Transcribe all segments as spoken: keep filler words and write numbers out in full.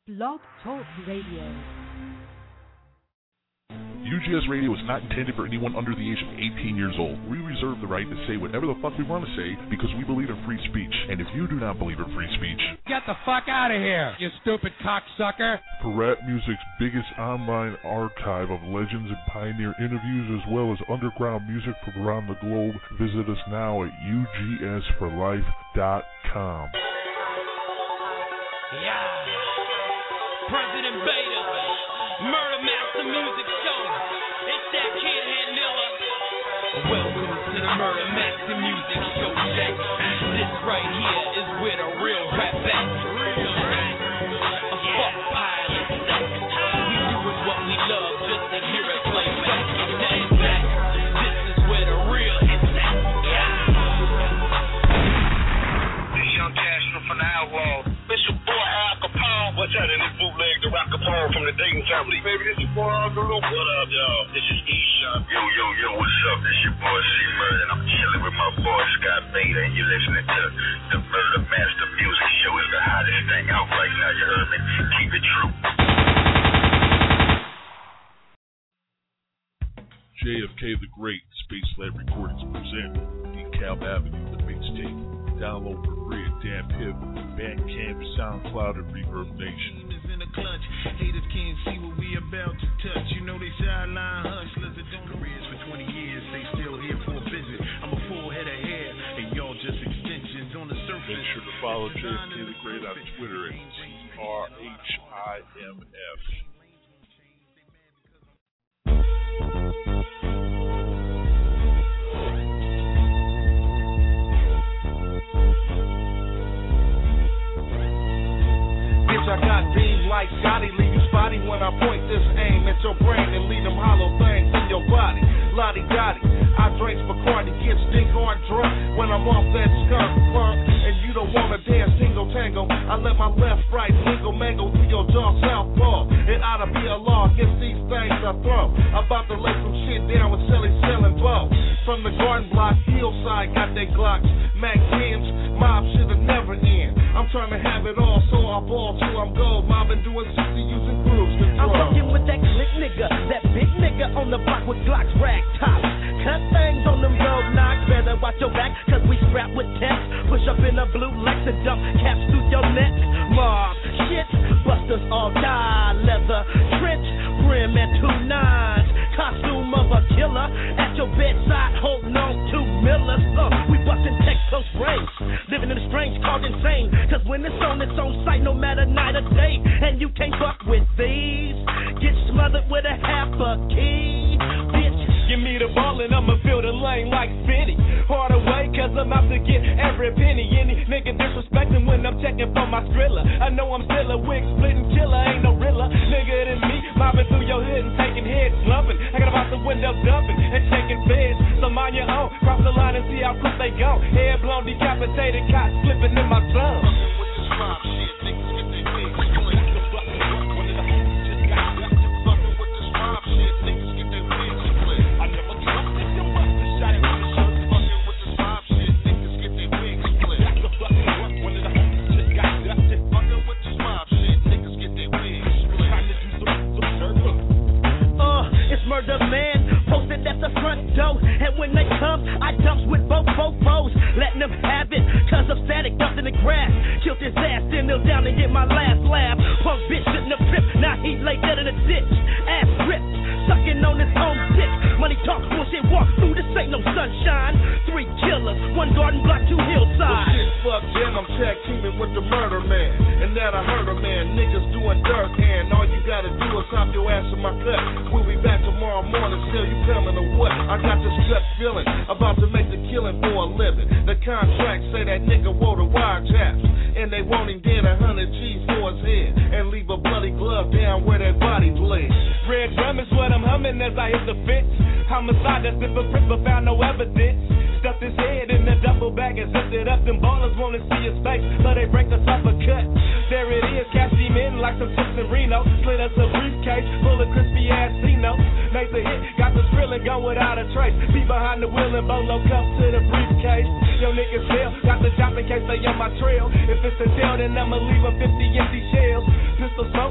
Blog Talk Radio. U G S Radio is not intended for anyone under the age of eighteen years old. We reserve the right to say whatever the fuck we want to say because we believe in free speech. And if you do not believe in free speech, get the fuck out of here, you stupid cocksucker. For rap music's biggest online archive of legends and pioneer interviews as well as underground music from around the globe, visit us now at U G S for life dot com. Yeah. President Beta, Murder Master Music Show. It's that kid Handilla. Welcome to the Murder Master Music Show, Jack. This right here is where the real rap at. Real rap. A fuck pile of sex. We doing what we love just to hear it play back. Now back. This is where the real is at. Yeah. This young Castro from the Outlaw. It's your boy Al Capone. What's that in this bootleg? The Rock Capone from the Dayton family. Baby, this your boy Al Capone. What up, y'all? This is E-Shot. Yo, yo, yo, what's up? This your boy C-Murder, and I'm chilling with my boy Scott Beta, and you're listening to the Murder Master Music Show. It's the hottest thing out right now, you heard me? Keep it true. J F K the Great, Space Lab Recordings present DeKalb Avenue, the mixtape. Download for free at Damn Hip, Bandcamp, SoundCloud, and Reverb Nation. In the clutch, haters can't see what we about to touch. You know they sideline hustlers that don't careers for twenty years. They still here for a visit. I'm a full head of hair, and y'all just extensions on the surface. Make sure to follow J F K the Great on Twitter at C R H I M F. I got beam like Gotti, leave you spotty when I point this aim at your brain and leave them hollow things in your body. Lottie Gotti, I drink Bacardi, get stink hard drunk when I'm off that skunk funk. And you don't wanna dance tingle tango. I let my left right mingle mango through your jaw southpaw. It ought to be a law against these things I throw. About to lay some shit down with Shelly selling blow. From the garden block, hillside got they Glocks, Mac tens, mob shit'll never end. I'm trying to have it all, so I ball till I'm gold. Mobbing doing sixty using cruise control. I'm fucking with that click nigga, that big nigga on the block with Glocks, rag tops. Cut things on them road knocks, better watch your back, cause we strapped with text. Push up in a blue Lex and dump caps through your neck. Mob, shit, busters all die. Leather, trench, brim and two nines. Costume of a killer, at your bedside holding on to Millers. Uh, we bustin' Texas race, living in the strange called insane. Cause when it's on its own site, no matter night or day, and you can't fuck with these, get smothered with a half a key, bitch. Give me the ball and I'ma fill the lane like Spinny. Hard away cause I'm out to get every penny. Any nigga disrespecting when I'm checking for my Skrilla. I know I'm still a wig splitting killer, ain't no realer nigga than me. Mobbing through your hood and taking heads, slumping. I got about the window dumping and shaking beds. So mind your own, cross the line and see how quick they go. Head blown, decapitated, cops slipping in my thumb. With this mob shit, niggas get their wigs split. Fucking with this mob shit, niggas get their wigs split. I never trusted your mother, shot it with the shirt. Fucking with this mob shit, niggas get their wigs split. One of the homies just got dusted. Fucking with this mob shit, niggas get their wigs split. Time to do some, some circle. Uh, it's Murder Man, posted at the front door. And when they come, I dumps with both fofos, letting them have it. Cause I'm static, dumped in the grass. Killed his ass, then kneel down and get my last laugh. Punk bitch shouldn't have tripped, now he lay dead in the ditch. Ass ripped, sucking on his own dick. Money talk, bullshit, walk through, this ain't no sunshine. Three killers, one garden block, two hillside. Well, shit, fuck them, I'm tag teaming with the Murder Man. And that I heard a man, niggas doing dirt. And all you gotta do is hop your ass in my cut. We'll be back tomorrow morning, still you coming or what? I got this gut feeling, about to make the killing for a living. The contract say that nigga wore the wiretaps, and they want him dead a hundred G's for his head, and leave a bloody glove down where that body bled. Red drum is what I'm humming as I hit the fence. Homicide, that's if a print, but found no evidence. Stuffed his head in the duffel bag and zipped it up. Them ballers wanna see his face, so they break us off a cut. There it is, cash him in like some chips in Reno. Slit us a briefcase full of crispy ass C-notes. Makes a hit, got the thrill and gone without a trace. Be behind the wheel and bolo cups to the briefcase. Yo niggas fail, got the job in case they on my trail. If it's a tail, then I'ma leave them fifty empty shells. Pistol smoke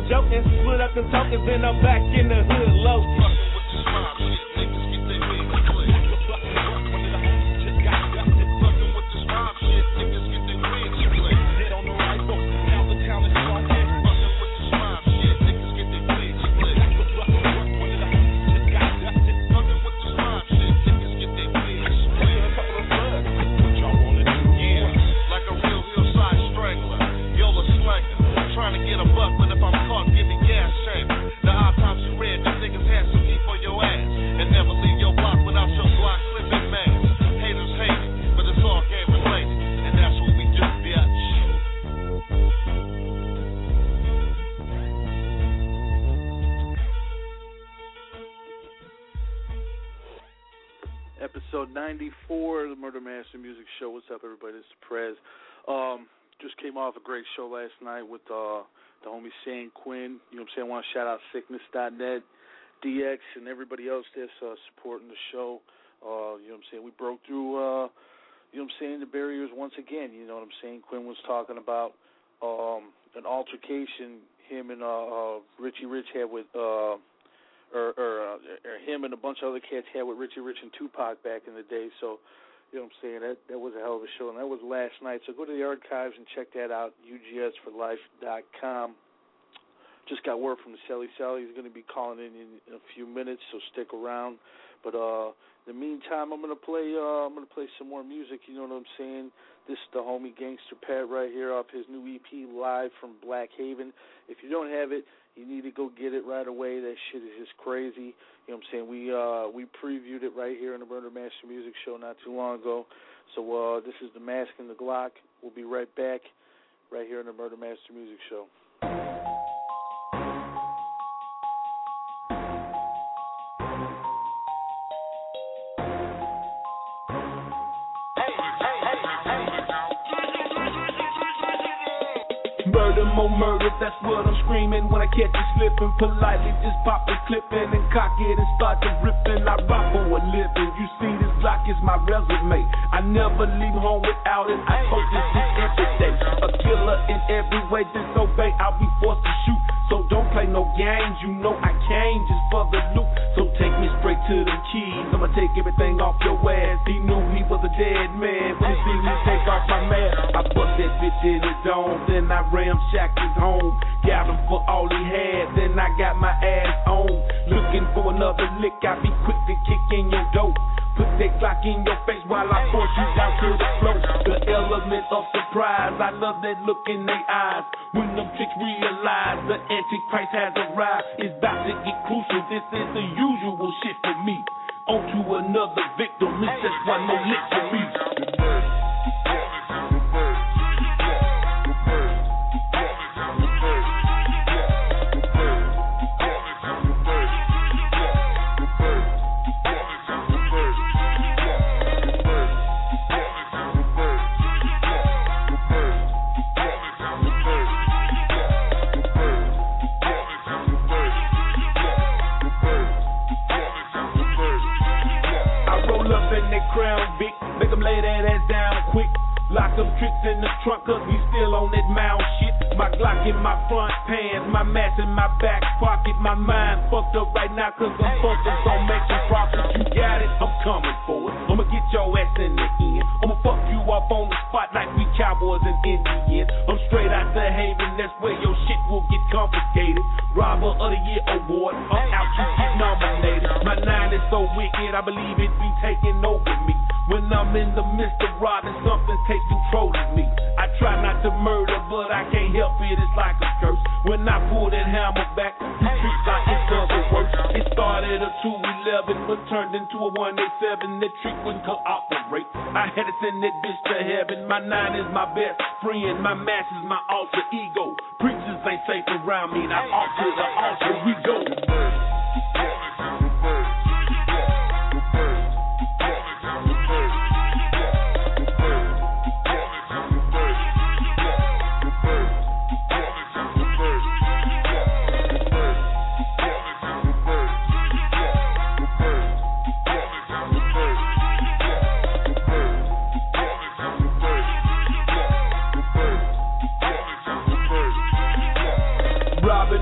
joking, split up them tokens, then I'm back in the hood low. Fucking with this mob shit, niggas get their wings split. One of the homies just got dusted. Fucking with this mob shit, niggas get their wings split. Dead on the rifle, now the town is smoking. Fucking with this mob shit, niggas get their wings split. One of the homies just got dusted. Fucking with this mob shit, niggas get their wings split. A couple of slugs, what y'all wanna do? Yeah, like a real hillside strangler, Yola slanging. Trying to get a buck, but if I'm caught, give me gas chamber. The autopsy read, them niggas had some heat for your ass. And never leave your block without your block clipping mask. Haters hate it, but it's all game related. And that's what we do, bitch. Episode ninety-four of the Murder Master Music Show. What's up, everybody? This is Prez. Um... Just came off a great show last night with uh, the homie San Quinn. You know what I'm saying? I want to shout out sickness dot net, D X, and everybody else that's uh, supporting the show. Uh, you know what I'm saying? We broke through, uh, you know what I'm saying, the barriers once again. You know what I'm saying? Quinn was talking about um, an altercation him and uh, uh, Richie Rich had with, uh, or, or, uh, or him and a bunch of other cats had with Richie Rich and Tupac back in the day. So, you know what I'm saying? That that was a hell of a show, and that was last night. So go to the archives and check that out, U G S for life dot com. Just got word from the Sally Sally. He's going to be calling in in a few minutes, so stick around. But uh, in the meantime, I'm going to play uh, I'm going to play some more music. You know what I'm saying? This is the homie Gangster Pat right here off his new E P, Live from Black Haven. If you don't have it, you need to go get it right away. That shit is just crazy. You know what I'm saying? We uh, we previewed it right here in the Murder Master Music Show not too long ago. So uh, this is the Mask and the Glock. We'll be right back right here in the Murder Master Music Show. Murder, more murder, that's what I'm screaming. When I catch you slipping, politely just pop it, clipping, and cock it and start to ripping. I rock for a living. You see, this Glock is my resume. I never leave home without it. I post this shit every day. A killer in every way, disobey, I'll be forced to shoot. So don't play no games, you know I came just for the loot. So take me straight to the keys, I'ma take everything off your ass. He knew he was a dead man when he see me take off my mask. I bust that bitch in his dome, then I ramshacked his home. Got him for all he had, then I got my ass on. Looking for another lick, I be quick to kick in your dope. Put that Glock in your face while I force you down to the floor. The element of surprise, I love that look in their eyes. When them chicks realize the Antichrist has arrived, it's about to get crucial. This is the usual shit for me. On to another victim, it's just one more lick for me. Crown Vic, make them lay that ass down quick. Lock them tricks in the trunk, cause we still on that mound shit. My Glock in my front pants, my mask in my back pocket. My mind fucked up right now, cause I'm focused on making profit. You got it, I'm coming for it. I'ma get your ass in the end. I'ma fuck you up on the spot like we cowboys and Indians. I'm straight out the Haven, that's where your shit will get confiscated. Robber of the Year award, I'm out to get nominated. My nine is so wicked, I believe it be taking over me. When I'm in the midst of robbing, something takes control of me. I try not to murder, but I can't help it, it's like a curse. When I pull that hammer back, you treat like it doesn't work. It started a two eleven, but turned into a one eighty-seven. That trick wouldn't cooperate. I had to send that bitch to heaven. My nine is my best friend, my mask is my alter ego. Preachers ain't safe around me, now off to the altar we go.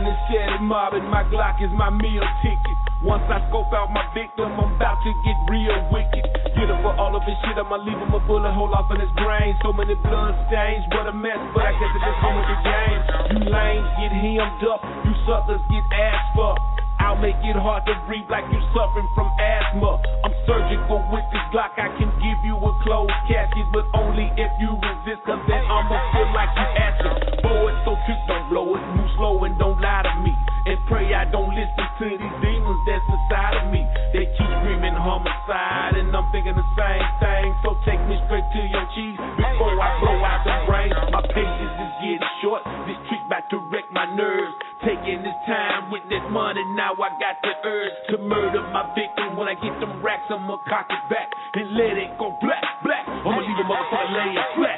and steady mobbing, my Glock is my meal ticket. Once I scope out my victim, I'm about to get real wicked. Get him for all of his shit, I'ma leave him a bullet hole off in his brain. So many blood stains, what a mess, but I guess it just come with the game. You lames get hemmed up, you suckers get ass fucked. I'll make it hard to breathe like you suffering from asthma. I'm surgical with this Glock, I can give you a closed casket, but only if you resist, cause then I'ma feel like you asking. Boy, it's so trick, don't blow it, move slow and don't lie to me. And pray I don't listen to these demons that's inside of me. They keep screaming homicide, and I'm thinking the same thing. So take me straight to your cheese before I blow out the brains. My patience is getting short, this trick about to wreck my nerves. Taking this time with this money, now I got the urge to murder my victim. When I get them racks, I'ma cock it back and let it go black, black. I'ma leave a motherfucker laying flat.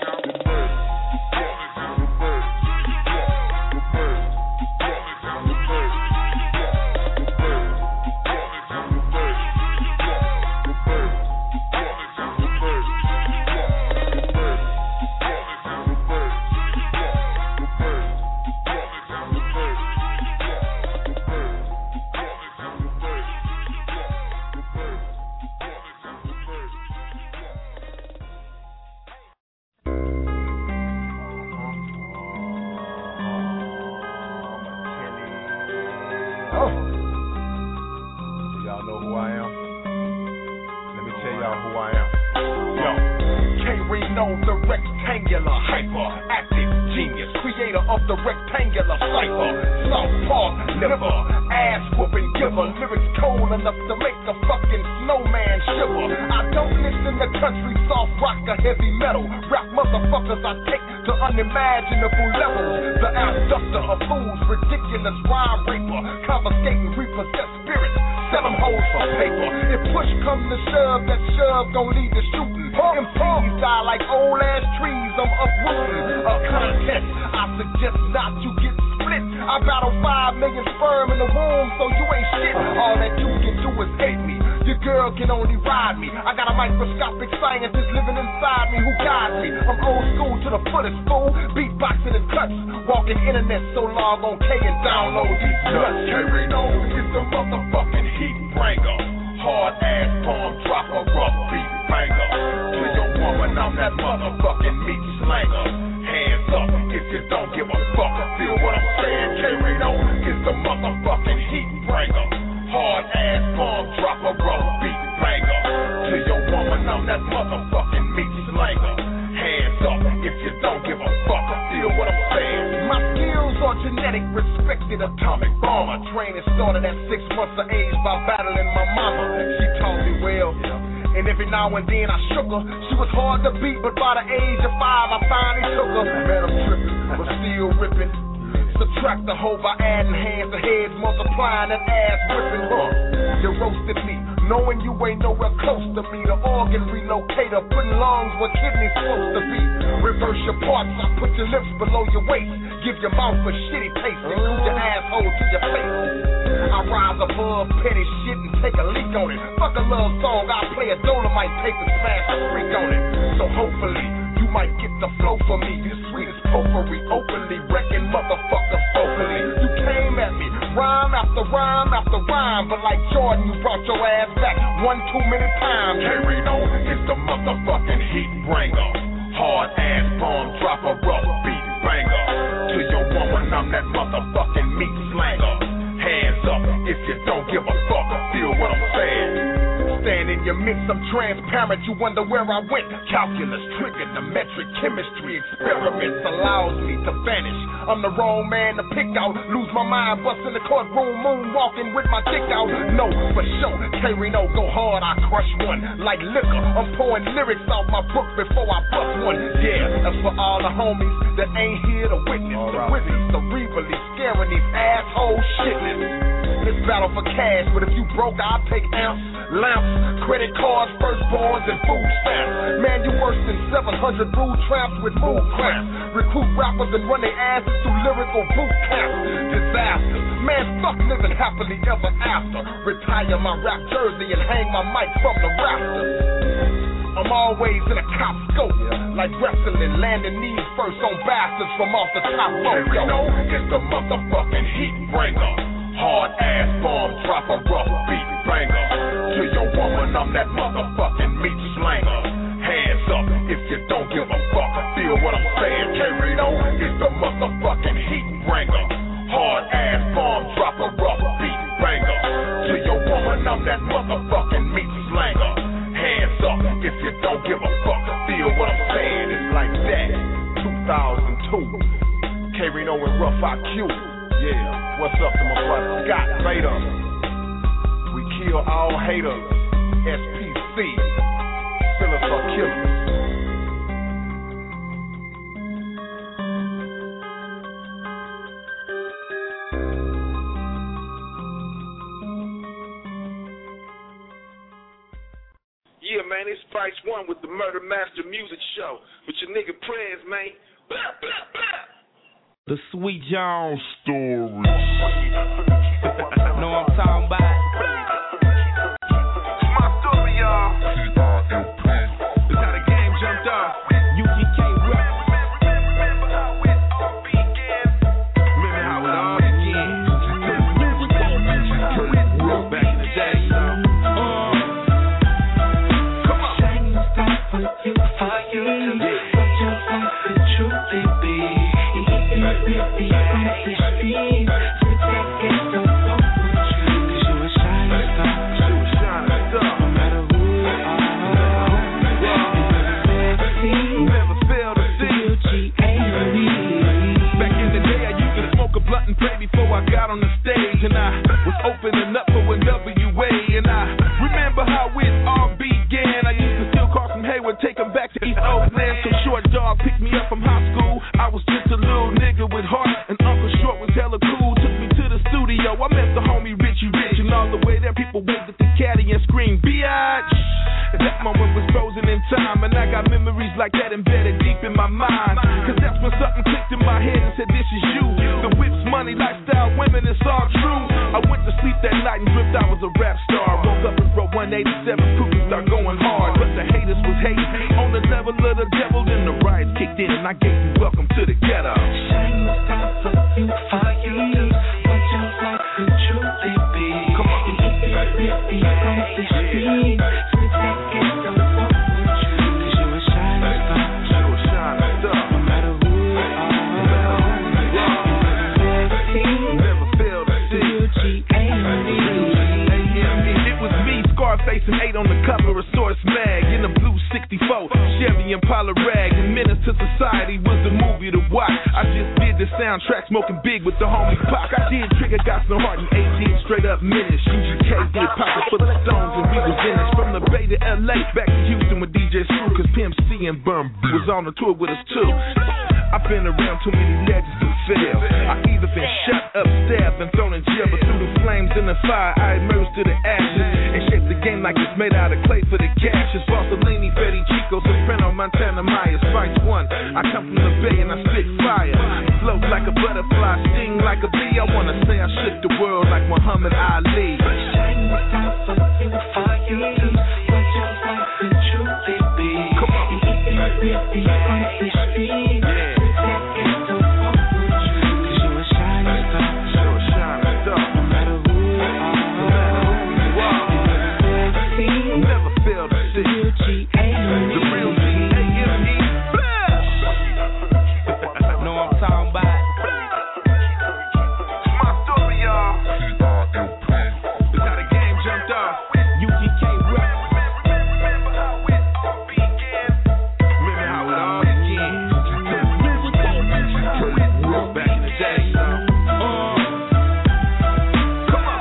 Unimaginable levels, the abductor of fools, ridiculous rhyme raper, confiscating repossessed spirits, sell them hoes for paper. If push comes to shove, that shove gon' lead to shooting. M Cs die like old ass trees, I'm uprooting. A contest, I suggest not to get split. I battle five million sperm in the womb, so you ain't shit. All that you can do is hate me. Your girl can only ride me. I got a microscopic scientist living inside me who guides me. I'm old school to the fullest fool. Beatboxing and cuts. Walking internet so log on K and download these nuts. K-Reno is the motherfucking heat bringer. Hard ass palm dropper, rough beat banger. To your woman, I'm that motherfucking meat slanger. Hands up if you don't give a fuck. Feel what I'm saying? K-Reno is the motherfucking heat bringer. Hard ass palm dropper, rough beat banger. To your woman, I'm that motherfucking meat slanger. Hands up if you don't give a fuck. Feel what I'm saying? My skills are genetic, respected atomic bomber. Training started at six months of age by battling my mama. She taught me well, and every now and then I shook her. She was hard to beat, but by the age of five I finally took her. Man, I'm tripping, but still ripping. Subtract the hoe by adding hands to heads, multiplying that ass whipping her. You roasted me, knowing you ain't nowhere close to me. The organ relocator, putting lungs where kidneys supposed to be. Reverse your parts, I put your lips below your waist. Give your mouth a shitty taste, and glue your asshole to your face. I rise above petty shit and take a leak on it. Fuck a love song, I play a Dolomite tape and smash a freak on it. So hopefully you might get the flow for me. This sweet as potpourri, openly wrecking motherfuckers vocally. You came at me, rhyme after rhyme after rhyme, but like Jordan, you brought your ass back one too many times. K-Reno is the motherfucking heat bringer. Hard ass bomb dropper, rough beat banger. To your woman, I'm that motherfucking meat slanger. Hands up if you don't give a fuck. Feel what I'm saying? Stand in your midst, I'm transparent, you wonder where I went. Calculus, trigonometric, chemistry, experiments allows me to vanish. I'm the wrong man to pick out, lose my mind, bust in the courtroom, moonwalking with my dick out. No, for sure, K-Reno go hard, I crush one like liquor. I'm pouring lyrics out my book before I bust one. Yeah, that's for all the homies that ain't here to witness all the right. Wizards, cerebrally scaring these asshole shitless. This battle for cash, but if you broke, I'll take ounce, lamps, credit cards, firstborns, and food stamps. Man, you worse than seven hundred rude tramps with mood cramps. Recruit rappers and run their asses through lyrical boot camps. Disasters. Man, fuck living happily ever after. Retire my rap jersey and hang my mic from the rafters. I'm always in a cop scope. Like wrestling, landing knees first on bastards from off the top rope. You know, it's the motherfucking heat bringer. Hard ass bomb dropper, rough beat banger. To your woman, I'm that motherfucking meat slanger. Hands up if you don't give a fuck. Feel what I'm saying? K-Reno is the motherfucking heat bringer. Hard ass bomb dropper, rough beat banger. To your woman, I'm that motherfucking meat slanger. Hands up if you don't give a fuck. Feel what I'm saying? It's like that. two thousand two. K-Reno and Rough I Q. Yeah, what's up to my brother Scott Vader? We kill all haters. S P C. Killers are killers. Yeah, man, it's Spice One with the Murder Master Music Show with your nigga Prez, man. Blah, blah, blah. The Sweet John Story. know what I'm talking about? It's my story, y'all. That's how the game jumped off. U G K rap. Remember how it all began? Remember how it all began? Back in the day, so. Uh, come on. Shining star for you, for you to what your life could truly be. Be on the street, so take it to walk with you. 'Cause you a shining star, You a shining star. no matter who you are. You never fail to see, Never fail to see. U G A Back in the day, I used to smoke a blunt and pray before I got on the stage. And I was opening up for a W A. And I remember how it all began. I used to steal cars from Hayward, take them back to East Oakland. Some short dog picked me up from high school. I was just a little nigga with heart. And Uncle Short was hella cool. Took me to the studio. I met the homie Richie Rich. And all the way there, people waved at the caddy and screamed, Biatch. That moment was frozen in time. And I got memories like that embedded deep in my mind. Cause that's when something clicked in my head and said, this is you. The whips, money, lifestyle, women, it's all true. I went to sleep that night and dreamt I was a rap star. Woke up and wrote one eighty-seven, proof and start going hard. But the haters was hating on the level of the devil. Then the riots kicked in and I gave you welcome to the ghetto. shining star for you, for you to what your life could truly be. Come on. Be on the street, so take it to walk with you. 'Cause you a shining star, You a shining star. no matter who you are. You Never fail to see. U G A It was me, Scarface, and eight on the cover of Source Mag in a blue sixty-four Chevy Impala rag. And Menace to Society was the movie to watch. I just did the soundtrack, smoking big with the homie Pac. I did Trigger, Got No Heart, and eighteen straight up menace. U G K did Pocket full of stones, and we was in it. From the Bay to L A, back to Houston with D J Screw, cause Pimp C and Bum B was on the tour with us too. I've been around too many legends to fail. I either been shot up, stabbed, and thrown in jail, but through the flames and the fire, I emerged to the ashes and shaped the game like it's made out of clay for the cash. It's Bartolini, Fetty, Chico, Soprano, Montana, Maya, Spice One. I come from the Bay and I spit fire. Float like a butterfly, sting like a bee. I wanna say I shook the world like Muhammad Ali. shining star for you, for you to what your life could truly be. Come on. Be on the street, so take it to walk with you. 'Cause you a shining star, You a shining star. no matter who you are. You never fail to see. U G A The real G A M E. Know what I'm talking about? It's my story, y'all. That's how the game jumped off. U G K rap. Remember how it all began? Remember how it all began? Back in the day, so. Uh, come on.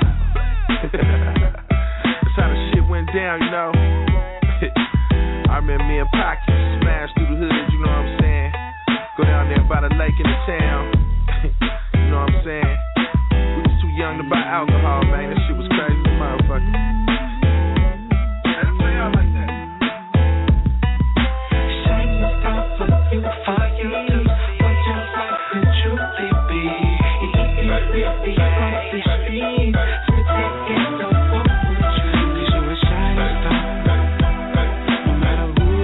That's how the shit went down, you know. I remember me and Pac used to smash through the hood, you know what I'm saying? Go down there by the lake in the town. You know what I'm saying? We was too young to buy alcohol, man. That shit was crazy, motherfucker. Let's say I like that. shining star for you, for you to what your life could truly be. Be on the street, so take it to walk with you. 'Cause you a shining star, no matter who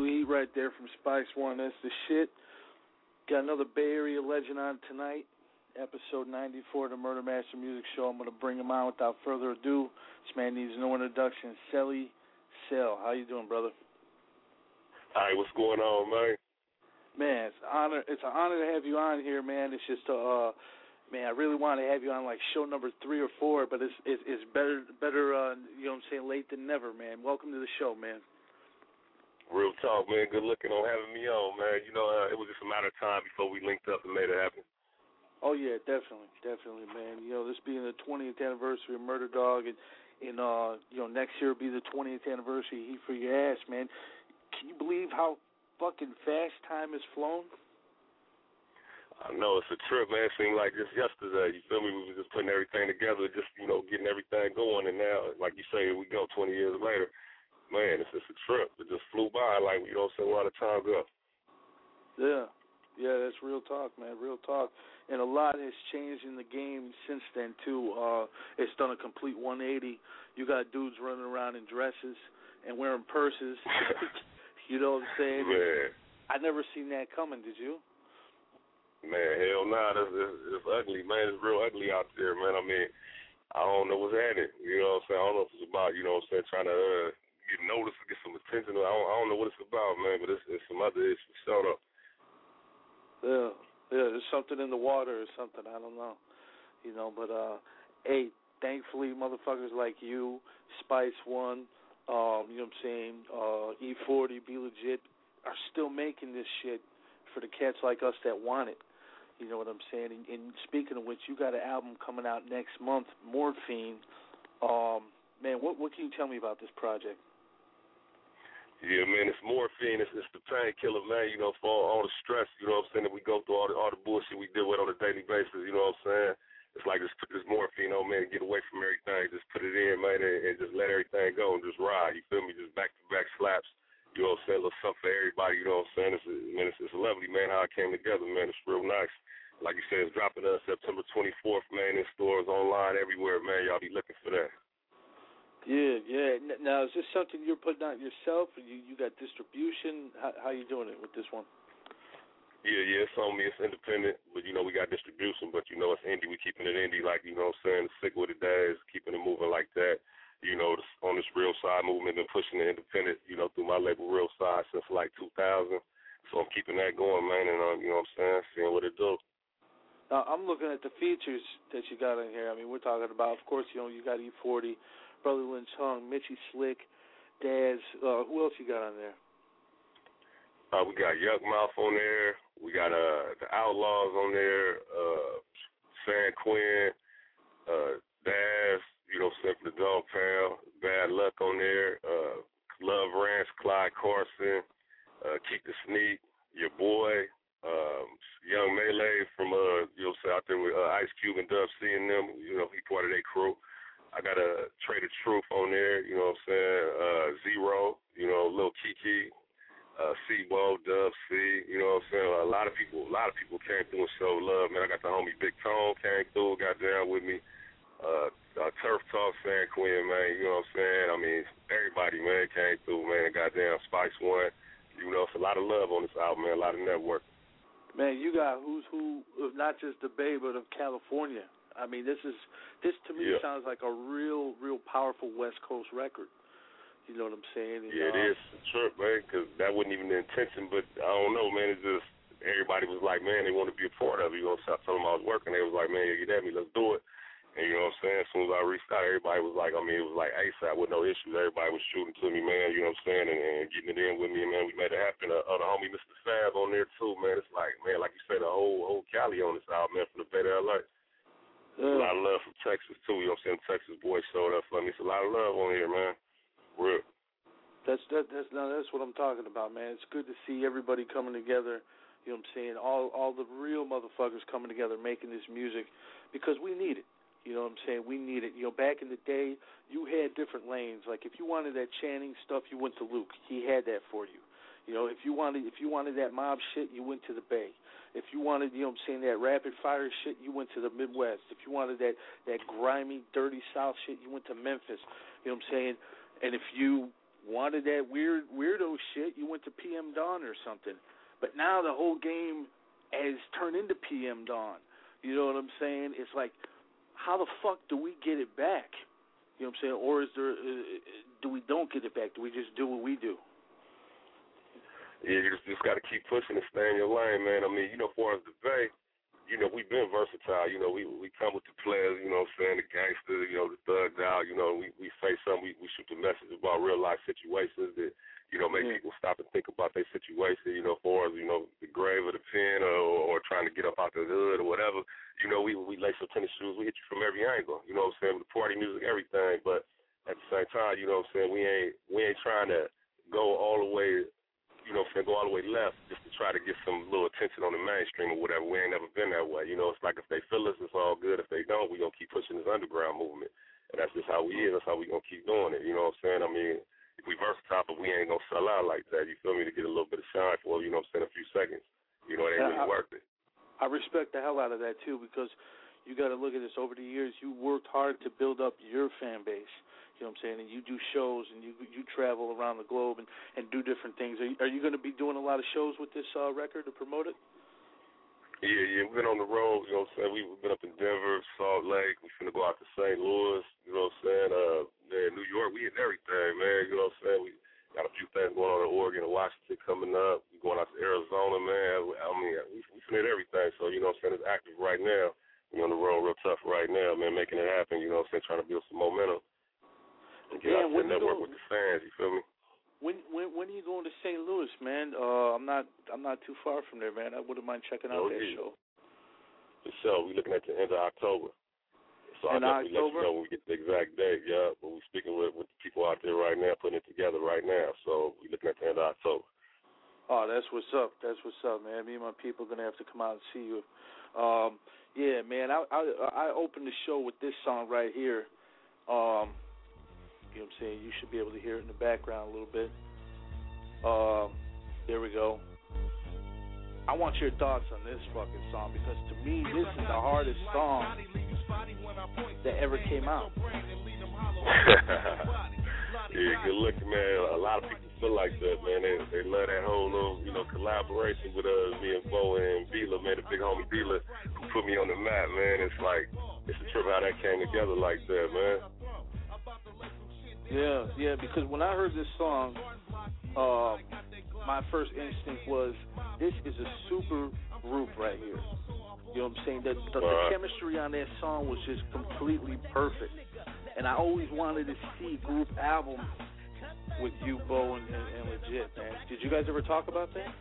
new heat right there from Spice One. That's the shit. Got another Bay Area legend on tonight, episode ninety-four of the Murder Master Music Show. I'm going to bring him on without further ado. This man needs no introduction. Celly Cell. How you doing, brother? Hi, what's going on, man? Man, it's an honor. It's an honor to have you on here, man. It's just, uh, man, I really want to have you on like show number three or four, but it's it's, it's better, better, uh, you know what I'm saying, late than never, man. Welcome to the show, man. Real talk, man. Good looking on having me on, man. You know, uh, it was just a matter of time before we linked up and made it happen. Oh yeah, definitely, definitely, man. You know, this being the twentieth anniversary of Murder Dog, and, and uh, you know, next year will be the twentieth anniversary of Heat for Your Ass, man. Can you believe how fucking fast time has flown? I know, it's a trip, man. It seemed like just yesterday. You feel me? We were just putting everything together, just, you know, getting everything going, and now, like you say, here we go twenty years later. Man, it's just a trip. It just flew by like, you know, so a lot of time ago. Yeah. Yeah, that's real talk, man, real talk. And a lot has changed in the game since then, too. Uh, it's done a complete one eighty. You got dudes running around in dresses and wearing purses. You know what I'm saying? Man. I never seen that coming, did you? Man, hell nah, it's, it's, it's ugly, man. It's real ugly out there, man. I mean, I don't know what's at it. You know what I'm saying? I don't know if it's about, you know what I'm saying, trying to uh, get noticed or get some attention. I don't, I don't know what it's about, man, but it's, it's some other issues. Shut up. Yeah, yeah, there's something in the water or something. I don't know. You know, but, uh, hey, thankfully, motherfuckers like you, Spice One, um, you know what I'm saying, uh, E forty, Be Legit, are still making this shit for the cats like us that want it. You know what I'm saying? And, and speaking of which, you got an album coming out next month, Morphine. Um, man, what what can you tell me about this project? Yeah, man, it's morphine. It's, it's the painkiller, man, you know, for all, all the stress, you know what I'm saying, that we go through, all the, all the bullshit we deal with on a daily basis, you know what I'm saying? It's like just put this morphine on, man, and get away from everything. Just put it in, man, and, and just let everything go and just ride, you feel me? Just back-to-back slaps, you know what I'm saying? A little something for everybody, you know what I'm saying? It's, man, it's, it's lovely, man, how it came together, man. It's real nice. Like you said, it's dropping us September twenty-fourth, man, in stores, online, everywhere, man. Y'all be looking for that. Yeah, yeah. Now, is this something you're putting out yourself, or you, you got distribution? How, how you doing it with this one? Yeah, yeah, it's on me. It's independent, but, you know, we got distribution, but, you know, it's indie. We keeping it indie, like, you know what I'm saying, sick with it days, keeping it moving like that. You know, on this Real Side movement, been pushing the independent, you know, through my label Real Side since, like, two thousand. So I'm keeping that going, man, and, um, you know what I'm saying, seeing what it do. Now, I'm looking at the features that you got in here. I mean, we're talking about, of course, you know, you got E forty, Brother Lynch Hung, Mitchie Slick, Daz. Uh, who else you got on there? Uh, we got Yuck Mouth on there. We got uh, the Outlaws on there. Uh, San Quinn, uh, Daz, you know, sent for the Dog Pound. Bad Luck on there. Uh, Love Ranch, Clyde Carson. Uh, Keep the Sneak, your boy. Um, Young Melee from, uh, you know, out there with uh, Ice Cube and Dub C and them. You know, he part of their crew. I got a Trader Truth on there, you know what I'm saying, uh, Zero, you know, Lil Kiki, uh, C-Bo, Dub C, you know what I'm saying. A lot of people, a lot of people came through and showed love, man. I got the homie Big Tone came through, got down with me. Uh, uh, Turf Talk, San Quinn, man, you know what I'm saying. I mean, everybody, man, came through, man. Got down Spice One. You know, it's a lot of love on this album, man, a lot of network. Man, you got who's who, of not just the Bay, but of California. I mean, this is this to me yeah. sounds like a real, real powerful West Coast record. You know what I'm saying? And, yeah, it uh, is. Sure, man, because that wasn't even the intention, but I don't know, man. It's just everybody was like, man, they want to be a part of it. You know, so I told them I was working. They was like, man, you get at me, let's do it. And you know what I'm saying? As soon as I reached out, everybody was like, I mean, it was like ASAP with no issues. Everybody was shooting to me, man, you know what I'm saying, and, and getting it in with me, and, man, we made it happen. Uh, uh, the homie Mister Fab on there, too, man. It's like, man, like you said, the whole, whole Cali on this album, man, from the Bay to L A. Yeah. A lot of love from Texas, too, you know what I'm saying? Texas boys showed up for me. It's a lot of love on here, man. Real. That's, that, that's, no, that's what I'm talking about, man. It's good to see everybody coming together. You know what I'm saying? All, all the real motherfuckers coming together making this music because we need it. You know what I'm saying? We need it. You know, back in the day, you had different lanes. Like if you wanted that Channing stuff, you went to Luke. He had that for you. You know, if you wanted if you wanted that mob shit, you went to the Bay. If you wanted, you know what I'm saying, that rapid fire shit, you went to the Midwest. If you wanted that, that grimy, dirty South shit, you went to Memphis. You know what I'm saying? And if you wanted that weird weirdo shit, you went to P M Dawn or something. But now the whole game has turned into P M Dawn. You know what I'm saying? It's like, how the fuck do we get it back? You know what I'm saying? Or is there, uh, do we don't get it back? Do we just do what we do? Yeah, you just, just got to keep pushing and stay in your lane, man. I mean, you know, for us, the Bay, you know, we've been versatile. You know, we we come with the players, you know what I'm saying, the gangsters, you know, the thugged out. You know, we, we say something, we, we shoot the message about real-life situations that, you know, make yeah. people stop and think about their situation, you know, for us, you know, the grave or the pen or, or trying to get up out the hood or whatever. You know, we we lace up tennis shoes, we hit you from every angle, you know what I'm saying, with the party music, everything. But at the same time, you know what I'm saying, we ain't we ain't trying to go all the way, you know what I'm saying, go all the way left just to try to get some little attention on the mainstream or whatever. We ain't never been that way. You know, it's like if they feel us, it's all good. If they don't, we going to keep pushing this underground movement. And that's just how we is. That's how we going to keep doing it. You know what I'm saying? I mean, we versatile, but we ain't going to sell out like that. You feel me? To get a little bit of shine for, you know what I'm saying, a few seconds. You know, it ain't really worth it. I respect the hell out of that, too, because you got to look at this. Over the years, you worked hard to build up your fan base. You know what I'm saying? And you do shows and you you travel around the globe and, and do different things. Are you, are you going to be doing a lot of shows with this uh, record to promote it? Yeah, yeah. We've been on the road, you know what I'm saying? We've been up in Denver, Salt Lake. We're finna go out to Saint Louis, you know what I'm saying? Uh, man, New York, we hit everything, man. You know what I'm saying? We got a few things going on in Oregon and Washington coming up. We're going out to Arizona, man. I mean, we, we finna hit everything. So, you know what I'm saying? It's active right now. We're on the road real tough right now, man, making it happen, you know what I'm saying? Trying to build some momentum. And get yeah, out there and network with the fans, you feel me? When when when are you going to Saint Louis, man? Uh, I'm not I'm not too far from there, man. I wouldn't mind checking out oh, that yeah. show. For sure. We're looking at the end of October. So I'll definitely let you know when we get the exact date, yeah. But we're speaking with, with the people out there right now, putting it together right now. So we're looking at the end of October. Oh, that's what's up. That's what's up, man. Me and my people are going to have to come out and see you. Um, yeah, man, I, I I opened the show with this song right here. Um You know what I'm saying? You should be able to hear it in the background a little bit. Um, there we go. I want your thoughts on this fucking song because to me, this is the hardest song that ever came out. Yeah, good looking, man. A lot of people feel like that, man. They they love that whole little, you know, collaboration with uh, me and Bo and Dealer, man, the big homie Dealer, who put me on the map, man. It's like, it's a trip how that came together like that, man. Yeah, yeah, because when I heard this song, uh, my first instinct was, this is a super group right here. You know what I'm saying? The, the, the chemistry on that song was just completely perfect. And I always wanted to see a group album with you, Bo, and, and, and Legit, man. Did you guys ever talk about that?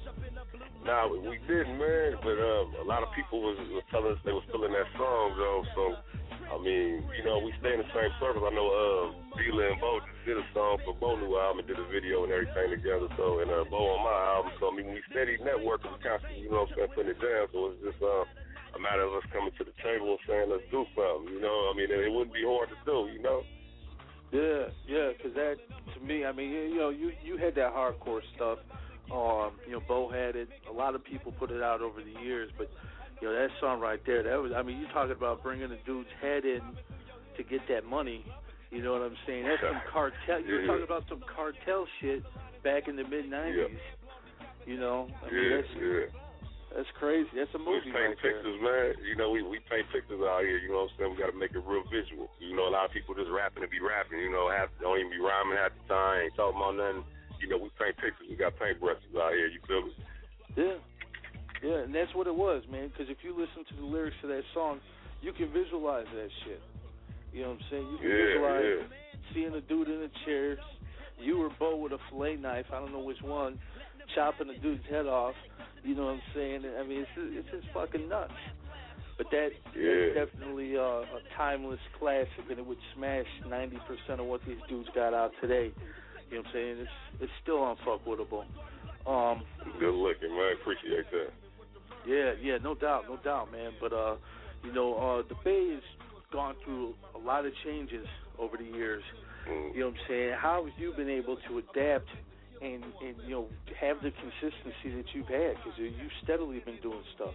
Nah, we didn't, man, but uh, a lot of people was, was telling us they was feeling that song, though, so... I mean, you know, we stay in the same circle. I know uh, Dealer and Bo just did a song for Bo new album and did a video and everything together. So, and uh, Bo on my album. So, I mean, we steady networking, we constantly, you know what I'm saying, putting it down. So it's just uh, a matter of us coming to the table and saying, let's do something, you know. I mean, it, it wouldn't be hard to do, you know. Yeah, yeah, because that, to me, I mean, you know, you, you had that hardcore stuff. Um, you know, Bo had it. A lot of people put it out over the years, but... Yo, that song right there, that was, I mean, you're talking about bringing a dude's head in to get that money. You know what I'm saying? That's some cartel. You're yeah. talking about some cartel shit back in the mid nineties. Yeah. You know? I mean, yeah, that's, yeah. That's crazy. That's a movie we right paint pictures, there. man. You know, we, we paint pictures out here. You know what I'm saying? We got to make it real visual. You know, a lot of people just rapping to be rapping. You know, half, don't even be rhyming half the time. Ain't talking about nothing. You know, we paint pictures. We got paintbrushes out here. You feel me? Yeah. Yeah, and that's what it was, man, because if you listen to the lyrics to that song, you can visualize that shit. You know what I'm saying? You can yeah, visualize yeah. seeing a dude in a chair, you or Bo with a fillet knife, I don't know which one, chopping a dude's head off. You know what I'm saying? I mean, it's it's just fucking nuts. But that yeah. that's definitely uh, a timeless classic, and it would smash ninety percent of what these dudes got out today. You know what I'm saying? It's it's still unfuckwittable. Um, Good looking, man. Appreciate that. Yeah, yeah, no doubt, no doubt, man. But, uh, you know, uh, the Bay has gone through a lot of changes over the years. Mm. You know what I'm saying? How have you been able to adapt and, and you know, have the consistency that you've had? Because you've steadily been doing stuff.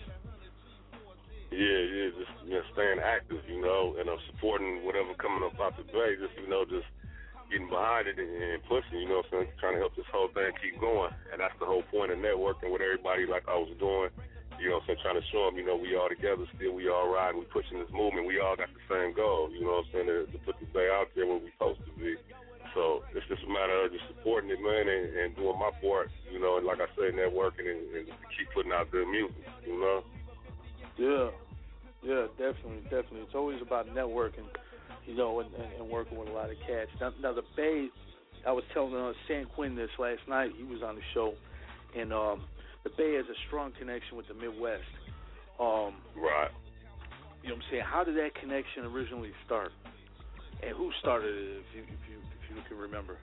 Yeah, yeah, just you know, staying active, you know, and I'm supporting whatever coming up out the Bay. Just, you know, just, getting behind it and pushing, you know what I'm saying, trying to help this whole thing keep going. And that's the whole point of networking with everybody like I was doing, you know what I'm saying, trying to show them, you know, we all together still, we all riding, we pushing this movement, we all got the same goal, you know what I'm saying, to, to put the Bay out there where we supposed to be. So it's just a matter of just supporting it, man, and, and doing my part, you know, and like I said, networking and, and just keep putting out good music, you know? Yeah, yeah, definitely, definitely. It's always about networking, you know, and, and, and working with a lot of cats. Now, now the Bay, I was telling uh, San Quinn this last night. He was on the show, and um, the Bay has a strong connection with the Midwest. Um, right. You know what I'm saying? How did that connection originally start? And who started it, if you if you if you can remember?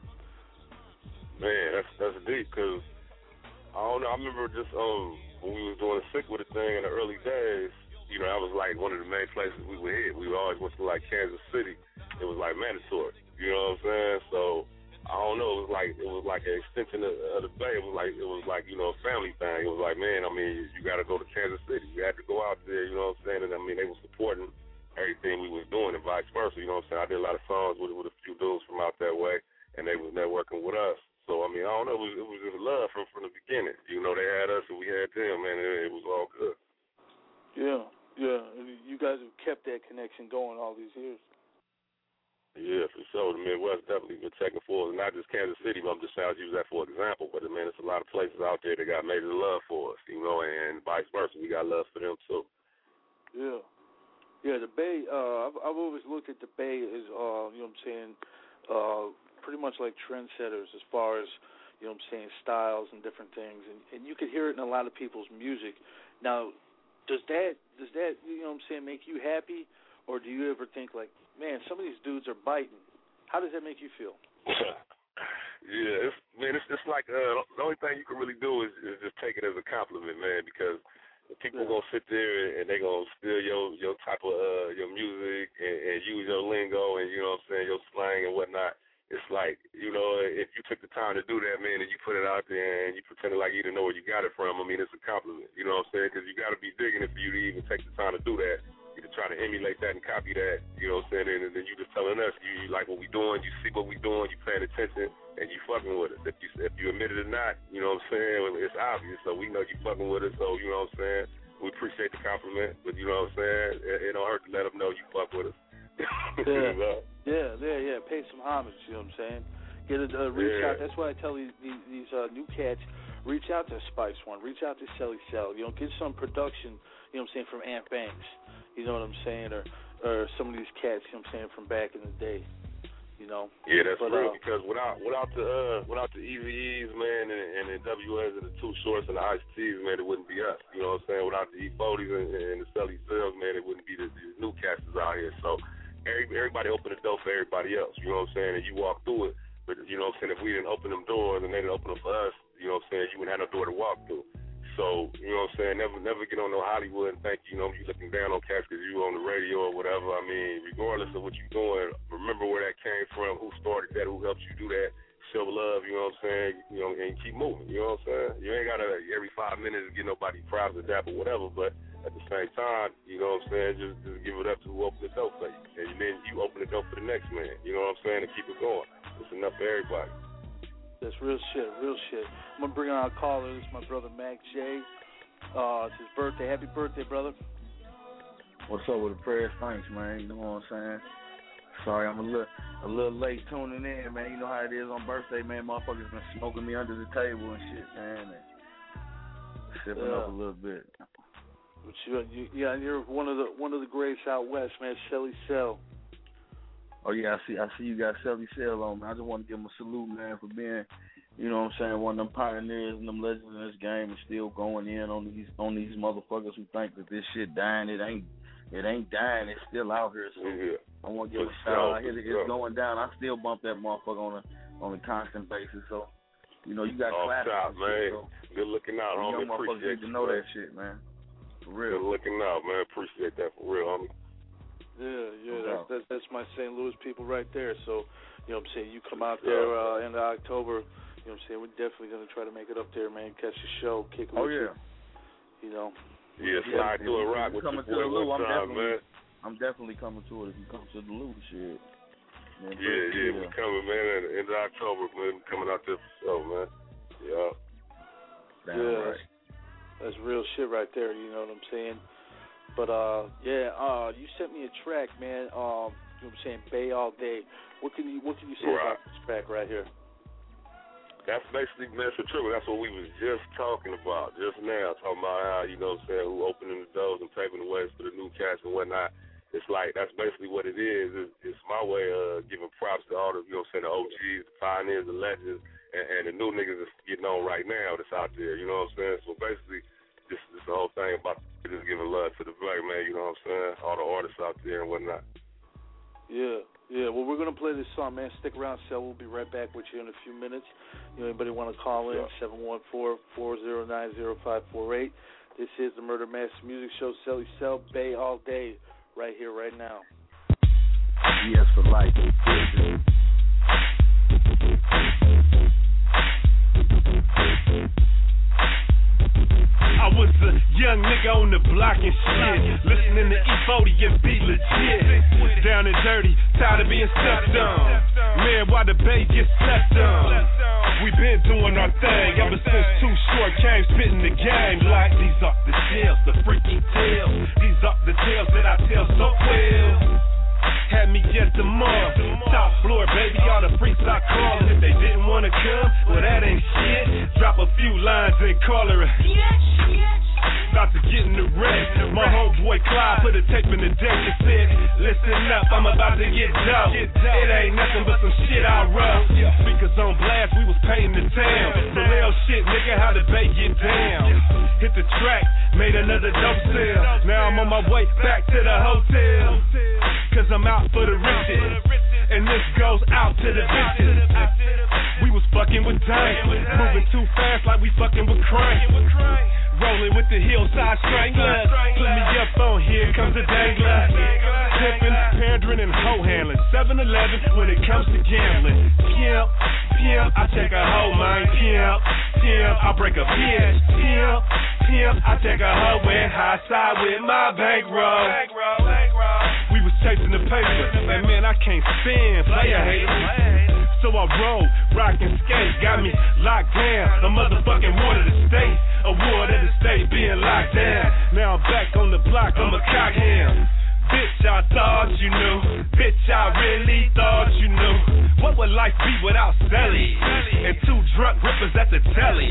Man, that's that's deep, because I don't know. I remember just um when we was doing the Sick With It thing in the early days. You know, that was like one of the main places we would hit. We always went to like Kansas City. It was like mandatory. You know what I'm saying? So I don't know. It was like it was like an extension of, of the Bay. It was like it was like you know a family thing. It was like, man, I mean, you got to go to Kansas City. You had to go out there. You know what I'm saying? And I mean, they were supporting everything we was doing and vice versa. You know what I'm saying? I did a lot of songs with with a few dudes from out that way, and they was networking with us. So I mean, I don't know. It was, it was just love from from the beginning. You know, they had us and we had them, man. It, it was all good. Yeah. Yeah, you guys have kept that connection going all these years. Yeah, for sure. The Midwest definitely been taking for us. Not just Kansas City, but I'm just saying I use that for example. But, man, there's a lot of places out there that got major love for us, you know, and vice versa. We got love for them, too. Yeah. Yeah, the Bay, uh, I've, I've always looked at the Bay as, uh, you know what I'm saying, uh, pretty much like trendsetters as far as, you know what I'm saying, styles and different things. And, and you could hear it in a lot of people's music. Now, Does that, does that, you know what I'm saying, make you happy? Or do you ever think like, man, some of these dudes are biting? How does that make you feel? yeah, it's, man, it's just like uh, the only thing you can really do is, is just take it as a compliment, man, because people yeah. are going to sit there and they're going to steal your, your type of, uh, your music and, and use your lingo and, you know what I'm saying, your slang and whatnot. It's like, you know, if you took the time to do that, man, and you put it out there and you pretended like you didn't know where you got it from, I mean, it's a compliment. You know what I'm saying? Because you got to be digging it for you to even take the time to do that. You to try to emulate that and copy that, you know what I'm saying? And, and then you just telling us you, you like what we doing, you see what we doing, you paying attention, and you fucking with us. If you if you admit it or not, you know what I'm saying? It's obvious, so we know you fucking with us, so you know what I'm saying? We appreciate the compliment, but you know what I'm saying? It, it don't hurt to let them know you fuck with us. Yeah. Yeah, yeah, yeah. Pay some homage. You know what I'm saying? Get a uh, reach yeah. out. That's why I tell these these, these uh, new cats. Reach out to Spice One. Reach out to Shelly Cell. You know, get some production. You know what I'm saying, from Ant Banks. You know what I'm saying, or or some of these cats. You know what I'm saying, from back in the day. You know. Yeah, that's but, real. Uh, because without without the uh, without the Eazy-E's, man, and, and the W A's and the Too Shorts and the Ice T's, man, it wouldn't be us. You know what I'm saying? Without the E forties and, and the Shelly Cells, man, it wouldn't be the, the new cats out here. So. Everybody open the door for everybody else, you know what I'm saying, and you walk through it, but you know what I'm saying, if we didn't open them doors and they didn't open them for us, you know what I'm saying, you wouldn't have no door to walk through. So, you know what I'm saying, never never get on no Hollywood and think, you know, you looking down on cats because you on the radio or whatever. I mean, regardless of what you're doing, remember where that came from, who started that, who helped you do that, show love, you know what I'm saying, you know, and keep moving, you know what I'm saying. You ain't got to every five minutes get nobody props or dap or whatever, but at the same time, you know what I'm saying, just, just give it up to who opened the door for you. And then you open the door for the next man, you know what I'm saying, and keep it going. It's enough for everybody. That's real shit, real shit. I'm going to bring on a caller. This is my brother, Mac J. Uh, it's his birthday. Happy birthday, brother. What's up with the prayers? Thanks, man. You know what I'm saying? Sorry, I'm a little a little late tuning in, man. You know how it is on birthday, man. Motherfuckers been smoking me under the table and shit, man. And sipping yeah. up a little bit. But you, you, yeah, you're one of the one of the greats out west, man. Shelly Cell. Oh yeah, I see. I see you got Shelly Cell on, man. I just want to give him a salute, man, for being, you know what I'm saying, one of them pioneers and them legends in this game, and still going in on these on these motherfuckers who think that this shit dying. It ain't. It ain't dying. It's still out here. So yeah. I want to give a shout out. It, it's going down. I still bump that motherfucker on a on a constant basis. So you know you got Off classics. top, and man. shit, so good looking out, homie. Young motherfuckers Appreciate need to know that shit, man. For real. Good looking out, man. Appreciate that for real, homie. Yeah, yeah, No that's, that's that's my Saint Louis people right there. So, you know what I'm saying, you come out there uh, end of October, you know what I'm saying, we're definitely going to try to make it up there, man, catch the show, kick it oh, with yeah. you, you know. Yeah, slide yeah, through a rock with coming your boy to the Lou, one I'm time, definitely, man. I'm definitely coming to it if you come to the Lou shit. Man, yeah, yeah, yeah, we coming, man. At the end of October, man, coming out there for sure, man. Yeah. Damn yeah, right. that's, that's real shit right there. You know what I'm saying? But uh, yeah, uh, you sent me a track, man. Um, you know what I'm saying? Bay All Day. What can you What can you say right. about this track right here? That's basically Master Triple. That's what we was just talking about just now, talking about how, you know what I'm saying, who opening the doors and paving the ways for the new cats and whatnot. It's like, that's basically what it is. It's, it's my way of giving props to all the, you know what I'm saying, the O Gs, the pioneers, the legends, and, and the new niggas that's getting on right now that's out there, you know what I'm saying? So basically, this is the whole thing about just giving love to the black man, you know what I'm saying, all the artists out there and whatnot. Yeah. Yeah, well, we're going to play this song, man. Stick around, Cell. We'll be right back with you in a few minutes. You know, anybody want to call in? seven one four, four zero nine, zero five four eight. This is the Murder Master Music Show. Celly Cell, Bay All Day, right here, right now. Yes, for life. I was a young nigga on the block and shit, listening to E forty and be legit. Down and dirty, tired of being stepped on. Man, why the Bay get slept on? We been doing our thing ever since Too Short came spitting the game. Like these are the tales, the freaky tales. These are the tales that I tell so well. Had me just a month, top floor, baby, all the freaks I call. And if they didn't wanna come, well that ain't shit. Drop a few lines and call her a about to get in the wreck. My homeboy Clyde put a tape in the deck and said, listen up, I'm about to get dope. It ain't nothing but some shit I wrote. Speakers on blast, we was painting the town. So real shit, nigga, how the Bay get down. Hit the track, made another dope sale. Now I'm on my way back to the hotel, cause I'm out for the riches. And this goes out to the bitches. We was fucking with tank, moving too fast like we fucking with crank. Rolling with the hillside stranglers. Put me up on here comes the dangler. Pimpin', pandering, and hoe handling. seven eleven when it comes to gambling. Pimp, pimp, I take a hoe, man. Pimp, pimp, I break a bitch. Pimp, pimp, I take a hoe and high side with my bankroll. We was chasing the paper, and man, I can't stand player haters. So I roll, rock and skate, got me locked down. A motherfucking ward of the state, a ward of the state being locked down. Now I'm back on the block, I'm a cockham. Bitch, I thought you knew. Bitch, I really thought you knew. What would life be without Sally? And two drunk rippers at the telly.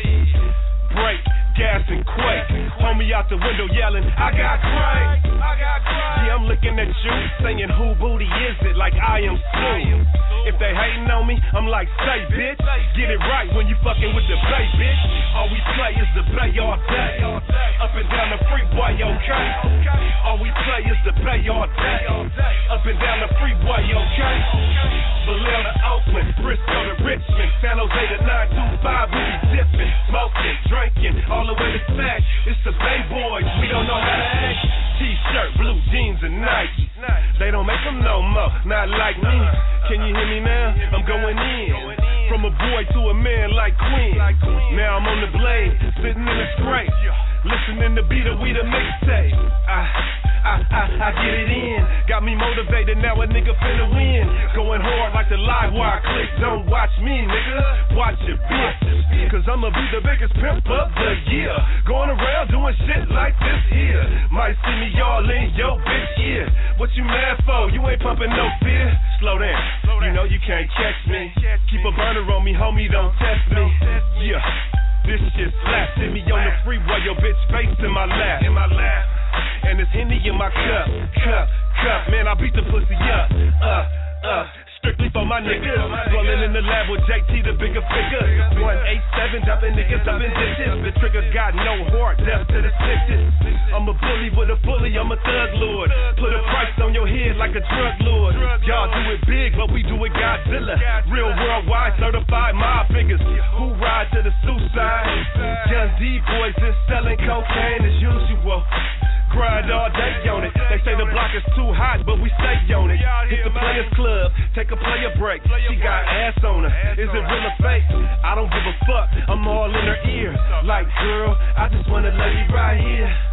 Break, gas, and quake. Homie out the window yelling, I got crank. Yeah, I'm looking at you, saying who booty is it like I am Sue. If they hating on me, I'm like, say bitch, get it right when you fucking with the Bay, bitch. All we play is the Bay all day. Up and down the freeway, okay? All we play is the Bay all day. Up and down the freeway, okay? Vallejo to Oakland, Briscoe to Richmond, San Jose to nine two five, we be dipping, smoking, drinking, all the way to Sac. It's the Bay Boys, we don't know how to act. T-shirt, blue jeans, and Nike. They don't make them no more, not like me. Can you hear me now? I'm going in. From a boy to a man like Queen. Now I'm on the blade, sitting in the scrape, listening to Beat a Weed a mixtape. I, I, I, I get it in. Got me motivated, now a nigga finna win. Going hard like the live wire click. Don't watch me, nigga. Watch your bitch. Cause I'ma be the biggest pimp of the year. Going around doing shit like this here. Might see me all in your bitch ear. What you mad for? You ain't pumping no fear. Slow down. You know you can't catch me. Keep a burner on me, homie, don't test me. Yeah. This shit slaps. Hit me on the freeway, your bitch face in my lap. In my lap. And it's Henny in my cup. Cup, cup. Man, I beat the pussy up. Uh, uh. Strictly for my niggas. Rolling in the lab with J T, the bigger figure. one eight seven, jumping niggas up in ditches. The trigger got no heart, death to the stitches. I'm a bully with a bully, I'm a thug lord. Put a price on your head like a drug lord. Y'all do it big, but we do it Godzilla. Real worldwide, certified mob figures. Who ride to the suicide? Young D boys is selling cocaine as usual. Grind all day on it. They say the block is too hot, but we stay on it. Hit the Players Club, take a player break. She got ass on her. Is it real or fake? I don't give a fuck. I'm all in her ear. Like, girl, I just wanna lay you right here.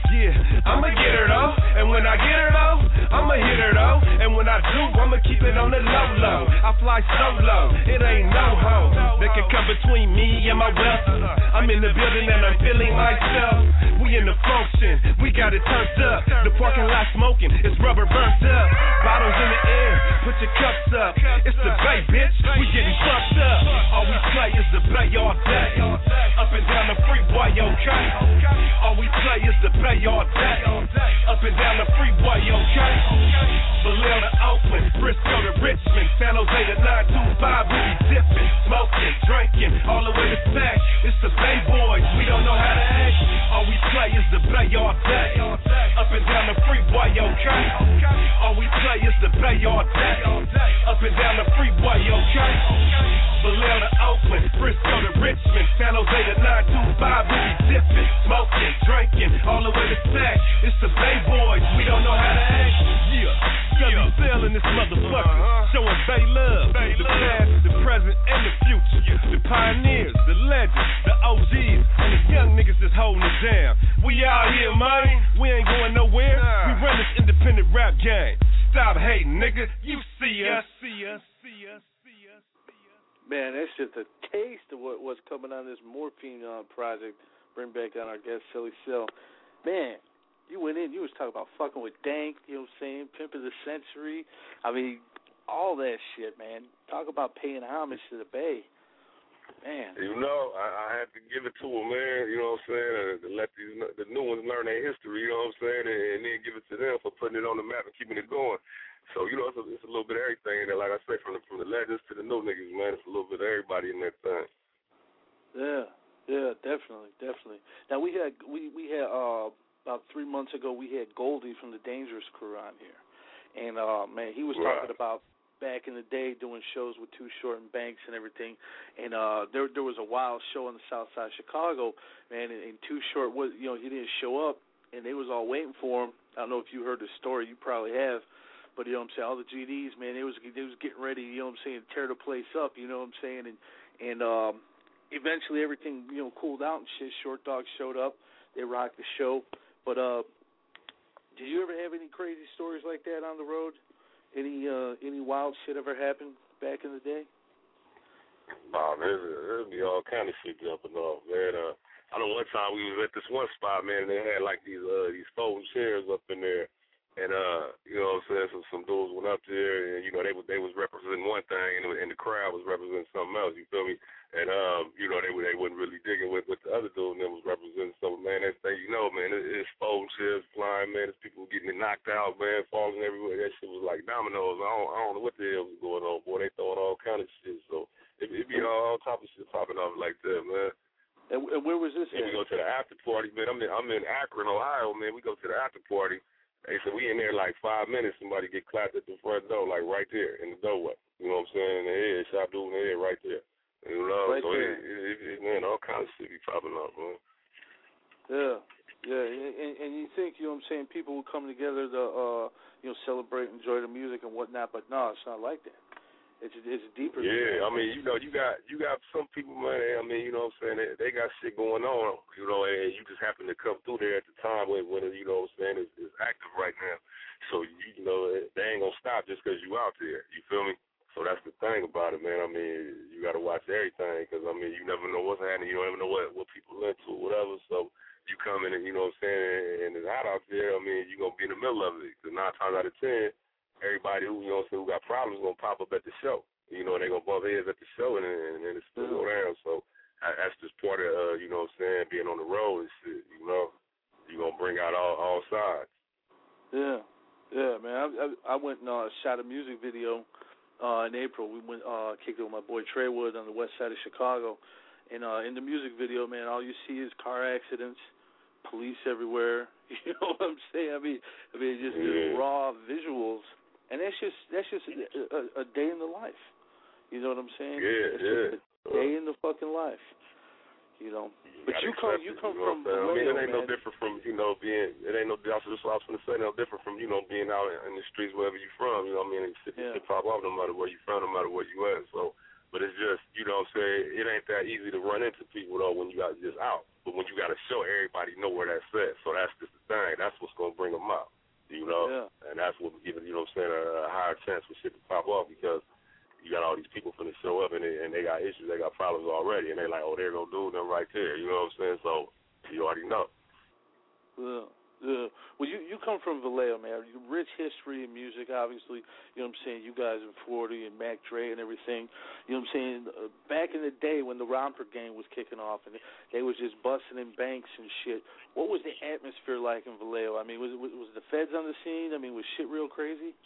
Yeah, I'ma get her though, and when I get her though, I'ma hit her though, and when I do, I'ma keep it on the low low. I fly solo, it ain't no hoe that can come between me and my wealth. I'm in the building and I'm feeling myself. We in the function, we got it turned up. The parking lot smoking, it's rubber burnt up. Bottles in the air, put your cups up. It's the Bay, bitch, we getting fucked up. All we play is the Bay all day, up and down the freeway, okay? All we play is the Bay all day, up and down the freeway, okay? Vallejo to Oakland, Frisco to Richmond, San Jose to nine two five, we be dipping, smoking, drinking, all the way to Sac. It's the Bay Boys, we don't know how to act. All we play is the Bay all day, up and down the freeway, okay? All we play is the Bay all day, up and down the freeway, okay? Vallejo to Oakland, Frisco to Richmond, San Jose to nine two five, we be dipping, smoking, drinking, all the way to Sac. It's the Bay Boys, we don't know how to act. Yeah, Scully Cell in this motherfucker, showing Bay love, the past, the present, and the future. The pioneers, the legends, the O Gs, and the young niggas that's holding it down. We out here, man, we ain't going nowhere. We run this independent rap game. Stop hating, nigga, you see us, see us, see us, see us. Man, that's just a taste of what, what's coming on this Morphine uh, project. Bring back on our guest, Silly Cell. Man, you went in, you was talking about fucking with Dank, you know what I'm saying, Pimp of the Century. I mean, all that shit, man. Talk about paying homage to the Bay. Man. You know, I, I had to give it to them, man, you know what I'm saying, uh, to let these the new ones learn their history, you know what I'm saying, and, and then give it to them for putting it on the map and keeping it going. So, you know, it's a, it's a little bit of everything. That, like I say, from the, from the legends to the new niggas, man, it's a little bit of everybody in that thing. Yeah, yeah, definitely, definitely. Now, we had, we, we had uh, about three months ago, we had Goldie from the Dangerous Crew on here. And, uh, man, he was right. talking about back in the day doing shows with Too Short and Banks and everything. And uh, there there was a wild show on the south side of Chicago, man, and, and Too Short, was, you know, he didn't show up, and they was all waiting for him. I don't know if you heard the story. You probably have. But, you know what I'm saying, all the G Ds, man, they was they was getting ready, you know what I'm saying, to tear the place up, you know what I'm saying? And, and um, eventually everything, you know, cooled out and shit. Short Dog showed up. They rocked the show. But uh, did you ever have any crazy stories like that on the road? Any uh, any wild shit ever happened back in the day? Nah, there's there'd be all kind of shit jumping off, man. Uh, I know one time we was at this one spot, man, and they had like these uh, these folding chairs up in there. And, uh, you know what I'm saying, so some dudes went up there, and, you know, they, they was representing one thing, and, and the crowd was representing something else, you feel me? And, um, you know, they they wasn't really digging with, with the other dude, and them was representing something, man. That's thing, you know, man, it, it's folding chairs flying, man. There's people getting it knocked out, man, falling everywhere. That shit was like dominoes. I don't, I don't know what the hell was going on, boy. They throwing all kind of shit. So it, it be all, all type of shit popping off like that, man. And, and where was this And at? we go to the after party, man. I'm in, I'm in Akron, Ohio, man. We go to the after party. They said we in there like five minutes, somebody get clapped at the front door, like right there in the doorway. You know what I'm saying? In the head, shot dude in the head right there. You know, right so there. It, it, it, man, all kinds of shit be popping up, man. Yeah, yeah, and, and you think, you know what I'm saying, people will come together to, uh, you know, celebrate, enjoy the music and whatnot, but no, it's not like that. It's it's deeper. Yeah, I mean, you know, you got you got some people, man. I mean, you know what I'm saying, they, they got shit going on, you know, and you just happen to come through there at the time when, when you know what I'm saying, is, is active right now. So, you, you know, they ain't going to stop just because you out there. You feel me? So that's the thing about it, man. I mean, you got to watch everything because, I mean, you never know what's happening. You don't ever know what, what people into or whatever. So you come in and, you know what I'm saying, and it's hot out there. I mean, you're going to be in the middle of it because nine times out of ten, everybody who, you know what I'm saying, who got problems is going to pop up at the show. You know, they're going to bump heads at the show and, and, and it's still go down. So that's just part of, uh, you know what I'm saying, being on the road and shit, you know. You're going to bring out all, all sides. Yeah. Yeah, man. I, I, I went and uh, shot a music video uh, in April. We went uh, kicked it with my boy Treywood on the west side of Chicago. And uh, in the music video, man, all you see is car accidents, police everywhere. You know what I'm saying? I mean, I mean, just, yeah. just raw visuals. And that's just that's just a, a, a day in the life. You know what I'm saying? Yeah, it's yeah. Just a day in the fucking life. You know. But you come, you come you know from. I mean, it ain't man. no different from you know being. It ain't no. That's what I was going to say. No different from you know being out in the streets wherever you from. You know what I mean? Shit, yeah. shit pop off no matter where you from, no matter where you at. So, but it's just you know what I'm saying. It ain't that easy to run into people though when you got just out. But when you got to show everybody know where that's at. So that's just the thing. That's what's gonna bring them out. You know, yeah. and that's what gives you know what I'm saying a, a higher chance for shit to pop off because you got all these people finna show up and they, and they got issues, they got problems already, and they like, oh, there go dude, them right there. You know what I'm saying? So you already know. Yeah. Yeah. Well, you, you come from Vallejo, man. Rich history in music, obviously. You know what I'm saying? You guys in Florida and Mac Dre and everything. You know what I'm saying? Uh, back in the day when the Romper gang was kicking off and they was just busting in banks and shit, what was the atmosphere like in Vallejo? I mean, was, was, was the feds on the scene? I mean, was shit real crazy?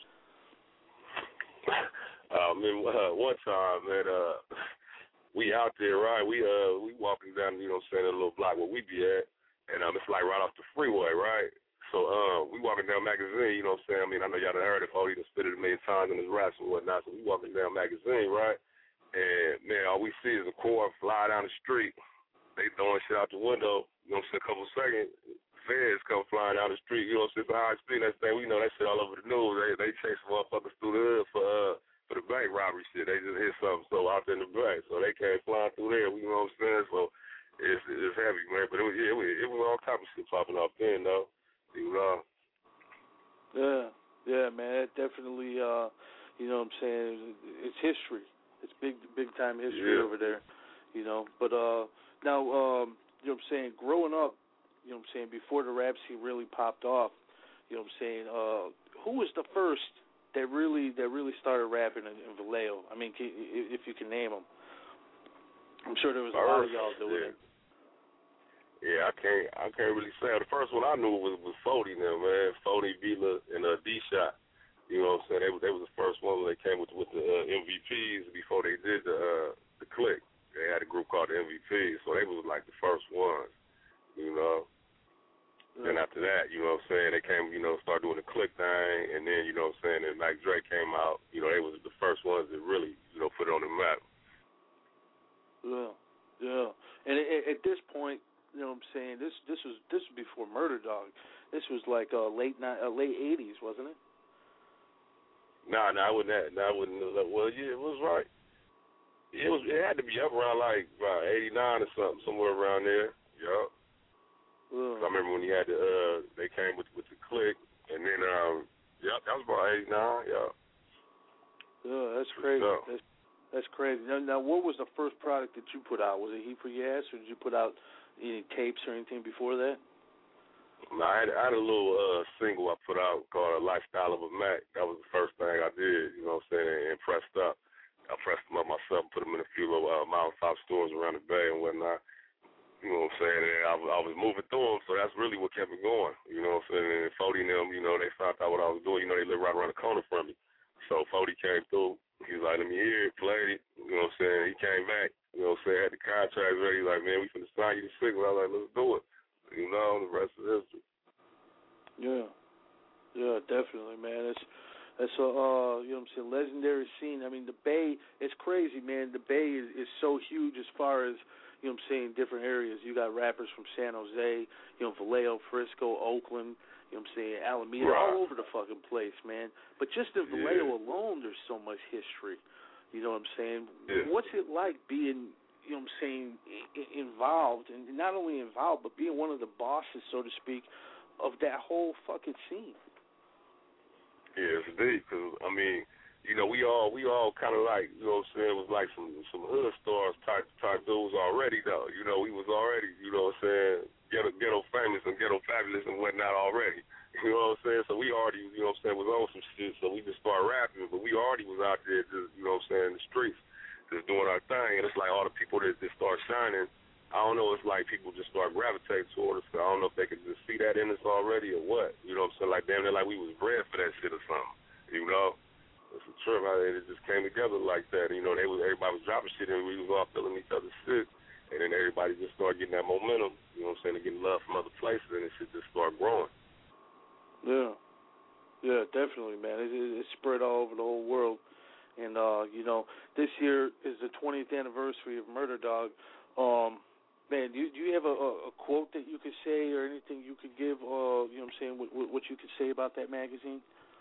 I mean, uh, one time, man, uh, we out there, right? We uh, we walking down, you know what I'm saying, a little block where we be at. And um, it's like right off the freeway, right? So um, we walking down Magazine, you know what I'm saying? I mean, I know y'all done heard it. Odie done spit it a million times in his raps and whatnot. So we walking down Magazine, right? And, man, all we see is a car fly down the street. They throwing shit out the window. You know what I'm saying? A couple seconds, feds come flying down the street. You know what I'm saying? For high speed, that thing, we know that shit all over the news. They they chase motherfuckers through the hood for, uh, for the bank robbery shit. They just hit something so out there in the bank. So they came flying through there. You know what I'm saying? So It's, it's heavy, man, but it was, yeah, it was, it was all type of shit popping off then, though. You know? Yeah, yeah, man, it definitely, uh, you know what I'm saying, it's history. It's big, big-time history yeah. over there, you know. But uh, now, um, you know what I'm saying, growing up, you know what I'm saying, before the rap scene really popped off, you know what I'm saying, uh, who was the first that really that really started rapping in, in Vallejo? I mean, can, if you can name them. I'm sure there was a first, lot of y'all doing yeah. it. Yeah, I can't I can't really say. The first one I knew was was Fody now, man. Fody, Vila, and uh, D-Shot. You know what I'm saying? They, they was the first one when they came with with the uh, M V Ps before they did the uh, the Click. They had a group called the M V Ps, so they was like the first ones. You know. Yeah. Then after that, you know what I'm saying, they came, you know, started doing the Click thing, and then you know what I'm saying, and Mac Dre came out. You know, they was the first ones that really, you know, put it on the map. Yeah, yeah. And at, at this point, you know what I'm saying, this this was this was before Murder Dog. This was like uh, late ni- uh, late eighties, wasn't it? Nah, nah, I wouldn't. Have, nah, I wouldn't. Well, yeah, it was right. It was. It had to be up around like about eighty-nine or something, somewhere around there. Yup. Uh, I remember when he had the. Uh, they came with with the Click, and then um, yep, that was about eighty-nine. Yup. Yeah, that's crazy. So, that's that's crazy. Now, now, what was the first product that you put out? Was it Heat for Your Ass, or did you put out any tapes or anything before that? No, I had, I had a little uh, single I put out called "A Lifestyle of a Mac." That was the first thing I did. You know what I'm saying? And pressed up. I pressed them up myself, put them in a few little uh, mom and pop stores around the bay and whatnot. You know what I'm saying? And I, I was moving through them, so that's really what kept me going. You know what I'm saying? And Fody and them, you know, they found out what I was doing. You know, they live right around the corner from me. So Fody came through. He was like, let me hear it, played it. You know what I'm saying? He came back. You know what I'm saying? Had the contract ready. He's like, man, we finna sign you the single. I was like, let's do it. You know, the rest is history. Yeah. Yeah, definitely, man. It's That's a, uh, you know what I'm saying, legendary scene. I mean, the Bay, it's crazy, man. The Bay is, is so huge as far as, you know what I'm saying, different areas. You got rappers from San Jose, you know, Vallejo, Frisco, Oakland, you know what I'm saying, Alameda, right. all over the fucking place, man. But just in Vallejo yeah. alone, there's so much history. You know what I'm saying? Yeah. What's it like being, you know what I'm saying, I- involved, and not only involved, but being one of the bosses, so to speak, of that whole fucking scene? Yeah, it's deep, because, I mean, you know, we all we all kind of like, you know what I'm saying, was like some some hood stars type type dudes already, though. You know, we was already, you know what I'm saying, ghetto, ghetto famous and ghetto fabulous and whatnot already. You know what I'm saying? So we already, you know what I'm saying, was on some shit, so we just started rapping, but we already was out there just, you know what I'm saying, in the streets, just doing our thing. And it's like all the people that just start shining, I don't know, it's like people just start gravitating toward us. I don't know if they could just see that in us already or what. You know what I'm saying? Like, damn, they're like we was bred for that shit or something. You know? It's a trip how it just came together like that. You know, they was everybody was dropping shit and we was all feeling each other's shit. And then everybody just started getting that momentum, you know what I'm saying, to get love from other places, and it shit just started growing. Yeah. Yeah, definitely, man. It, it, it spread all over the whole world. And, uh, you know, this year is the twentieth anniversary of Murder Dog. Um, man, do you, do you have a, a quote that you could say or anything you could give, uh, you know what I'm saying, what, what you could say about that magazine?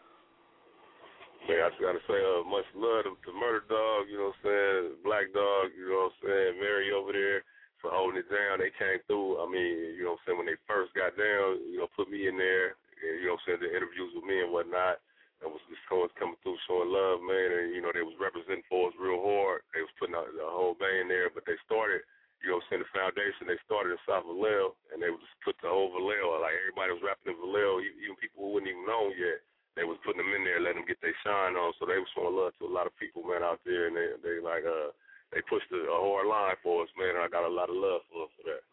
Man, I just got to say uh, much love to, to Murder Dog, you know what I'm saying, Black Dog, you know what I'm saying, Mary over there, for holding it down. They came through. I mean, you know what I'm saying, when they first got down, you know, put me in there, and, you know what I'm saying, the interviews with me and whatnot. That was just coming through showing love, man, and, you know, they was representing for us real hard. They was putting out the whole band there, but they started, you know what I'm saying, the foundation, they started in South Vallejo, and they would just put the whole Vallejo, like everybody was rapping in Vallejo, even people who wouldn't even know yet. They was putting them in there, letting them get their shine on, so they was showing love to a lot of people, man, out there, and they, they like, uh, they pushed a, a hard line for us, man, and I got a lot of love for us for that.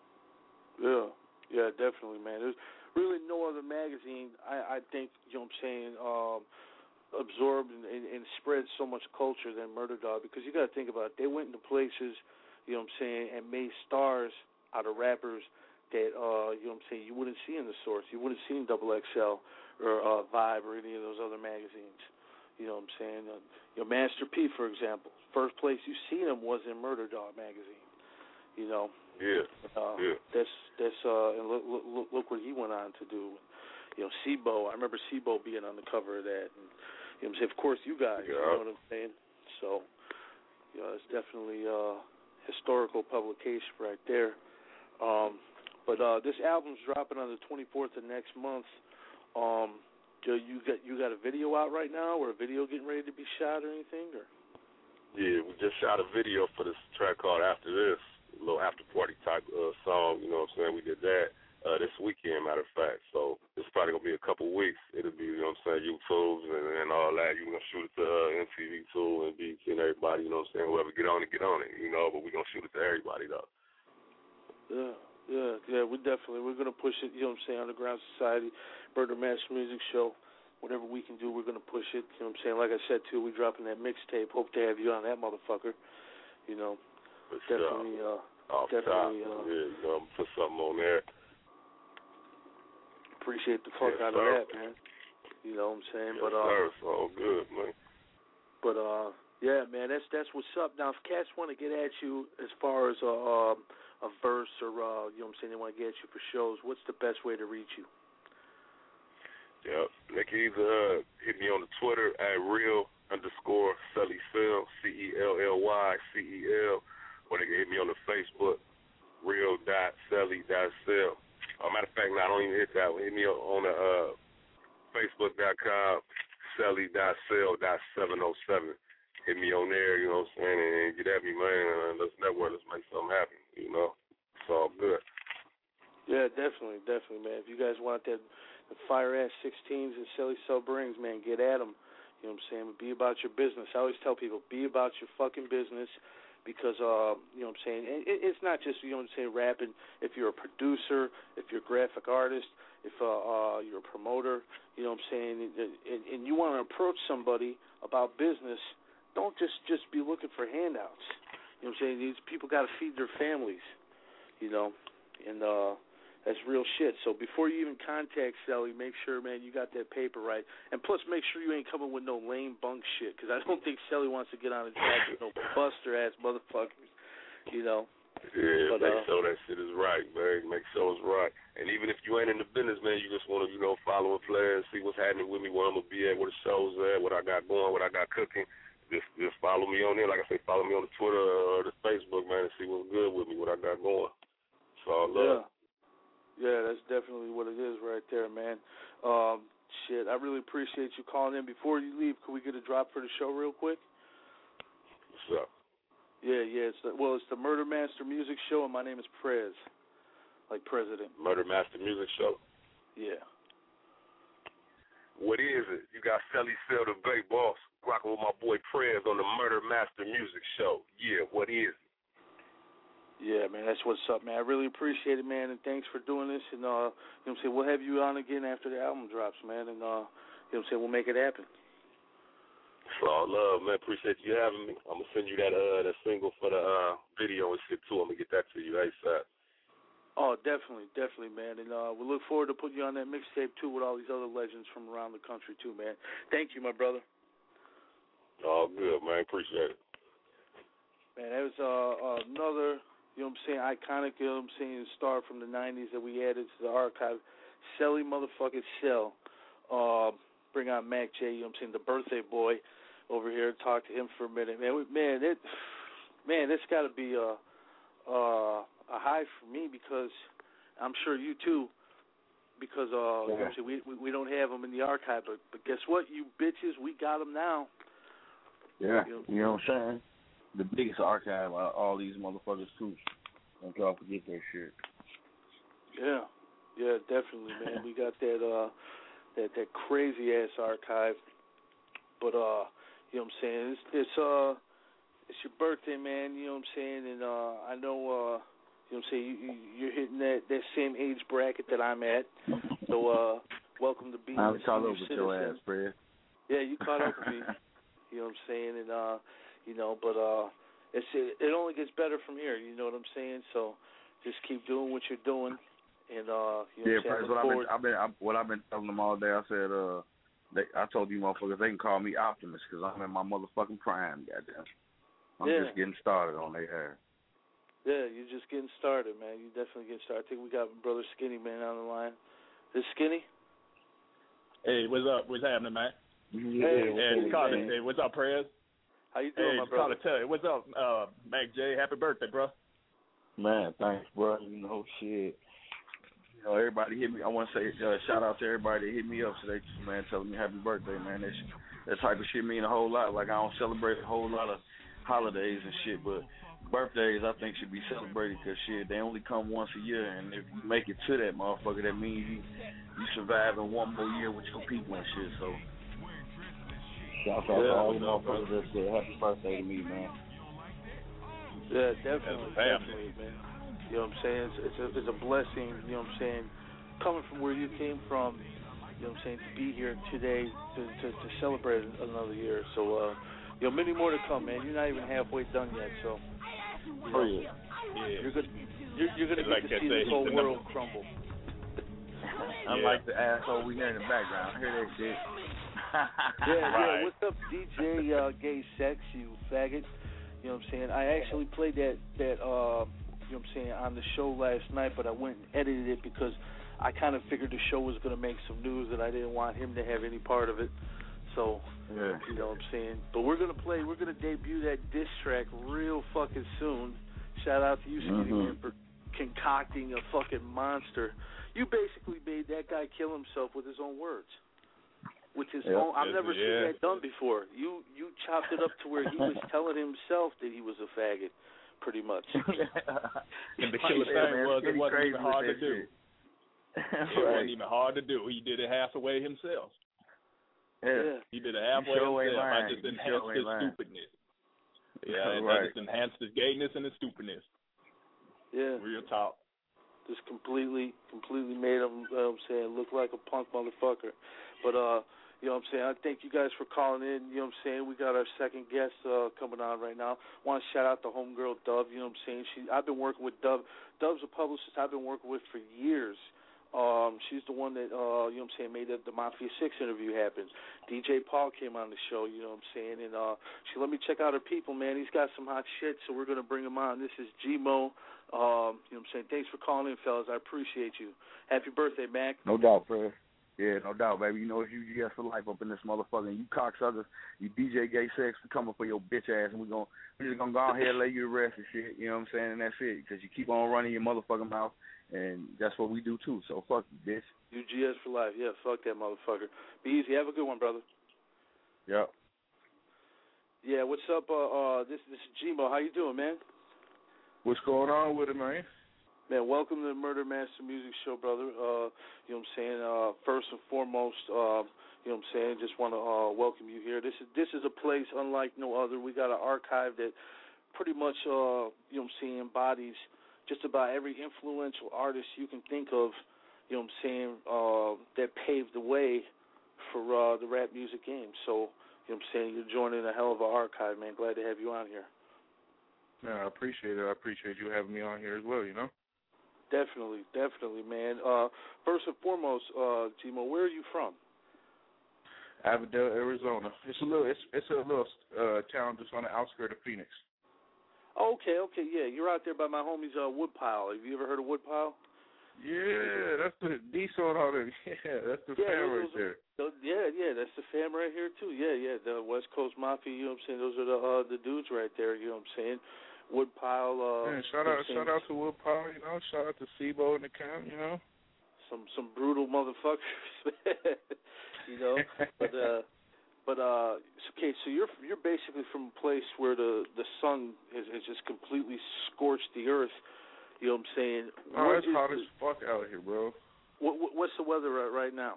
Yeah, yeah, definitely, man. There's really no other magazine, I, I think, you know what I'm saying, um, absorbed and, and, and spread so much culture than Murder Dog, because you got to think about it. They went into places, you know what I'm saying, and made stars out of rappers that, uh, you know what I'm saying, you wouldn't see in the Source. You wouldn't see in Double X L or uh, Vibe or any of those other magazines. You know what I'm saying? Uh, you know, Master P, for example, first place you see him was in Murder Dog magazine. You know. Yeah. Uh, yeah. That's that's uh, and look, look look what he went on to do. You know, Sibo. I remember Sibo being on the cover of that. And, you know what I'm saying? Of course, you guys. Yeah. You know what I'm saying? So, you know, it's definitely a historical publication right there. Um, but uh, this album's dropping on the twenty-fourth of next month. Um, Do you got you got a video out right now, or a video getting ready to be shot or anything? Or? Yeah, we just shot a video for this track called After This, a little after party type uh, song. You know what I'm saying? We did that uh, this weekend, matter of fact. So it's probably gonna be a couple weeks. It'll be, you know what I'm saying, YouTube and, and all that. You're gonna shoot it to uh, M T V too, and B T and everybody. You know what I'm saying? Whoever get on it, get on it. You know, but we are gonna shoot it to everybody though. Yeah. Yeah, yeah, we definitely, we're going to push it, you know what I'm saying, Underground Society, Murder Master Music Show, whatever we can do, we're going to push it, you know what I'm saying. Like I said, too, we're dropping that mixtape. Hope to have you on that motherfucker, you know. For definitely, sure. uh, Off definitely, top. uh, yeah, you know, put something on there. Appreciate the fuck yes, out sir. of that, man. You know what I'm saying? Yes, but, uh, sir, it's all good, man. But, uh, yeah, man, that's that's what's up. Now, if cats want to get at you as far as, uh, um, a verse or, uh, you know what I'm saying, they want to get you for shows, what's the best way to reach you? Yep. They can either uh, hit me on the Twitter at real underscore Sully Cell, C E L L Y C E L, or they can hit me on the Facebook, real dot Sully dot Cell. Uh, matter of fact, no, I don't even hit that one. Hit me on the uh, Facebook dot com, Sully dot Cell dot seven oh seven. Hit me on there, you know what I'm saying, and get at me, man, and let's network, let's make something happen, you know. It's all good. Yeah, definitely, definitely, man. If you guys want that the fire-ass sixteens and Silly Cell Brings, man, get at them. You know what I'm saying? But be about your business. I always tell people, be about your fucking business because, uh, you know what I'm saying, it, it's not just, you know what I'm saying, rapping. If you're a producer, if you're a graphic artist, if uh, uh, you're a promoter, you know what I'm saying, and, and, and you want to approach somebody about business, don't just, just be looking for handouts. You know what I'm saying? These people got to feed their families, you know, and uh, that's real shit. So before you even contact Sally, make sure, man, you got that paper right. And plus, make sure you ain't coming with no lame bunk shit, because I don't think Sally wants to get on a track with no buster-ass motherfuckers, you know. Yeah, but, make uh, sure that shit is right, man. Make sure it's right. And even if you ain't in the business, man, you just want to, you know, follow a player and see what's happening with me, where I'm going to be at, where the show's at, what I got going, what I got cooking. Just just follow me on there. Like I say, follow me on the Twitter or the Facebook, man, and see what's good with me, what I got going. It's all love. Yeah. Yeah, that's definitely what it is right there, man. Um, shit, I really appreciate you calling in. Before you leave, could we get a drop for the show real quick? What's up? Yeah, yeah. It's the, well, it's the Murder Master Music Show, and my name is Prez, like President. Murder Master Music Show? Yeah. What is it? You got Sally Cell, the Bay Boss, rocking with my boy Prez on the Murder Master Music Show. Yeah, what is it? Yeah, man, that's what's up, man. I really appreciate it, man, and thanks for doing this. And, uh, you know what I'm saying, we'll have you on again after the album drops, man, and, uh, you know what I'm saying, we'll make it happen. It's all love, man. Appreciate you having me. I'm going to send you that uh that single for the uh video and shit, too. I'm going to get that to you ASAP. Oh, definitely, definitely, man. And uh, we look forward to putting you on that mixtape, too, with all these other legends from around the country, too, man. Thank you, my brother. All good, man. Appreciate it. Man, that was uh, another, you know what I'm saying, iconic, you know what I'm saying, star from the nineties that we added to the archive. Selly motherfucking Cell. Uh, bring on Mac J, you know what I'm saying, the birthday boy over here. Talk to him for a minute. Man, we, man, it, man, it's got to be a, uh, a high for me because I'm sure you too. Because uh, yeah. you know, we, we we don't have them in the archive, but but guess what, you bitches, we got them now. Yeah, you know, you know what I'm saying? The biggest archive out of all these motherfuckers too. Don't y'all forget that shit. Yeah, yeah, definitely, man. We got that uh that that crazy ass archive. But uh, you know what I'm saying? It's, it's uh it's your birthday, man. You know what I'm saying? And uh, I know uh. You know what I'm saying? You, you, you're hitting that, that same age bracket that I'm at. So, uh, welcome to being I'm a caught senior up with citizen. your ass, Fred. Yeah, you caught up with me. You know what I'm saying? And, uh, you know, but uh, it's it, it only gets better from here. You know what I'm saying? So, just keep doing what you're doing. And, uh, you know yeah, what I'm saying? what I've been, I've been, I, what I've been telling them all day, I said, uh, they, I told you motherfuckers, they can call me optimist because I'm in my motherfucking prime, goddamn. I'm yeah. just getting started on their hair. Yeah, you're just getting started, man. You definitely getting started. I think we got Brother Skinny, man, on the line. Is Skinny? Hey, what's up? What's happening, man? Yeah, hey, hey, Carter, hey, what's up, Prez? How you doing, hey, my brother? Carter, tell you, what's up, uh, Mac J? Happy birthday, bro. Man, thanks, bro. You know, shit. You know, everybody hit me. I want to say uh, shout out to everybody that hit me up today, man, telling me happy birthday, man. That, that type of shit mean a whole lot. Like, I don't celebrate a whole lot of holidays and shit, but birthdays I think should be celebrated because shit, they only come once a year, and if you make it to that motherfucker, that means you you survive in one more year with your people and shit. So shout out yeah, to all the motherfuckers that said happy birthday to me, man. Yeah, definitely, definitely, man. You know what I'm saying? It's, it's a it's a blessing. You know what I'm saying? Coming from where you came from, you know what I'm saying, to be here today to to, to celebrate another year. So uh, you know, many more to come, man. You're not even halfway done yet, so. You know, oh yeah, yeah. You're gonna you're, you're gonna like get to see this whole world number. crumble. Unlike yeah. the asshole we hear in the background, I hear that shit. yeah, right. yeah. What's up, D J uh, Gay Sex, you faggot? You know what I'm saying? I actually played that that uh, you know what I'm saying, on the show last night, but I went and edited it because I kind of figured the show was gonna make some news, and I didn't want him to have any part of it. So, yeah. you know what I'm saying? But we're going to play, we're going to debut that diss track real fucking soon. Shout out to you, Skinny mm-hmm. Man, for concocting a fucking monster. You basically made that guy kill himself with his own words. With his yep. own, I've yes, never yeah. seen that done before. You you chopped it up to where he was telling himself that he was a faggot, pretty much. And the killer yeah, thing man, was, it wasn't even hard to do. It right. wasn't even hard to do. He did it half away himself. Yeah. He did it halfway sure himself. I lying. just you enhanced sure his lying. stupidness. Yeah, right. I just enhanced his gayness and his stupidness. Yeah. Real talk. Just completely, completely made him, you know what I'm saying, look like a punk motherfucker. But, uh, you know what I'm saying, I thank you guys for calling in. You know what I'm saying, we got our second guest uh, coming on right now. I want to shout out the homegirl, Dove. You know what I'm saying, she, I've been working with Dove. Dove's a publicist I've been working with for years. Um, she's the one that, uh, you know what I'm saying, made the, the Mafia six interview happen. D J Paul came on the show, you know what I'm saying, and uh, she let me check out her people, man. He's got some hot shit, so we're going to bring him on. This is G-Mo. Um, you know what I'm saying, thanks for calling in, fellas. I appreciate you. Happy birthday, Mac. No doubt, bro. Yeah, no doubt, baby. You know, it's U G S for life up in this motherfucker. And you cocksuckers, you D J Gay Sex, we coming for your bitch ass, and we gonna, we just going to go ahead and lay you to rest and shit, you know what I'm saying, and that's it, because you keep on running your motherfucking mouth. And that's what we do, too. So, fuck you, bitch. U G S for life. Yeah, fuck that motherfucker. Be easy. Have a good one, brother. Yep. Yeah, what's up? Uh, uh, this, this is G-Mo. How you doing, man? What's going on with it, man? Man, welcome to the Murder Master Music Show, brother. Uh, you know what I'm saying? Uh, first and foremost, uh, you know what I'm saying, just want to uh, welcome you here. This is this is a place unlike no other. We got an archive that pretty much, uh, you know what I'm saying, embodies just about every influential artist you can think of, you know what I'm saying, uh, that paved the way for uh, the rap music game. So, you know what I'm saying, you're joining a hell of an archive, man. Glad to have you on here. Yeah, I appreciate it. I appreciate you having me on here as well, you know? Definitely, definitely, man. Uh, first and foremost, uh, Timo, where are you from? Avondale, Arizona. It's a little, it's it's a little uh, town just on the outskirts of Phoenix. Okay, okay, yeah. You're out there by my homies, uh, Woodpile. Have you ever heard of Woodpile? Yeah, that's the diesel and all that. Yeah, that's the yeah, fam those, right there. Those, yeah, yeah, that's the fam right here too. Yeah, yeah, the West Coast Mafia. You know what I'm saying? Those are the uh, the dudes right there. You know what I'm saying? Woodpile. Uh, yeah, shout out, shout out to Woodpile. You know, shout out to Sebo in the camp. You know, some some brutal motherfuckers. you know, but uh, but uh, okay. So you're you're basically from a place where the the sun has, has just completely scorched the earth. You know what I'm saying? Oh, what it's hot the, as fuck out here, bro. What, what what's the weather at right now?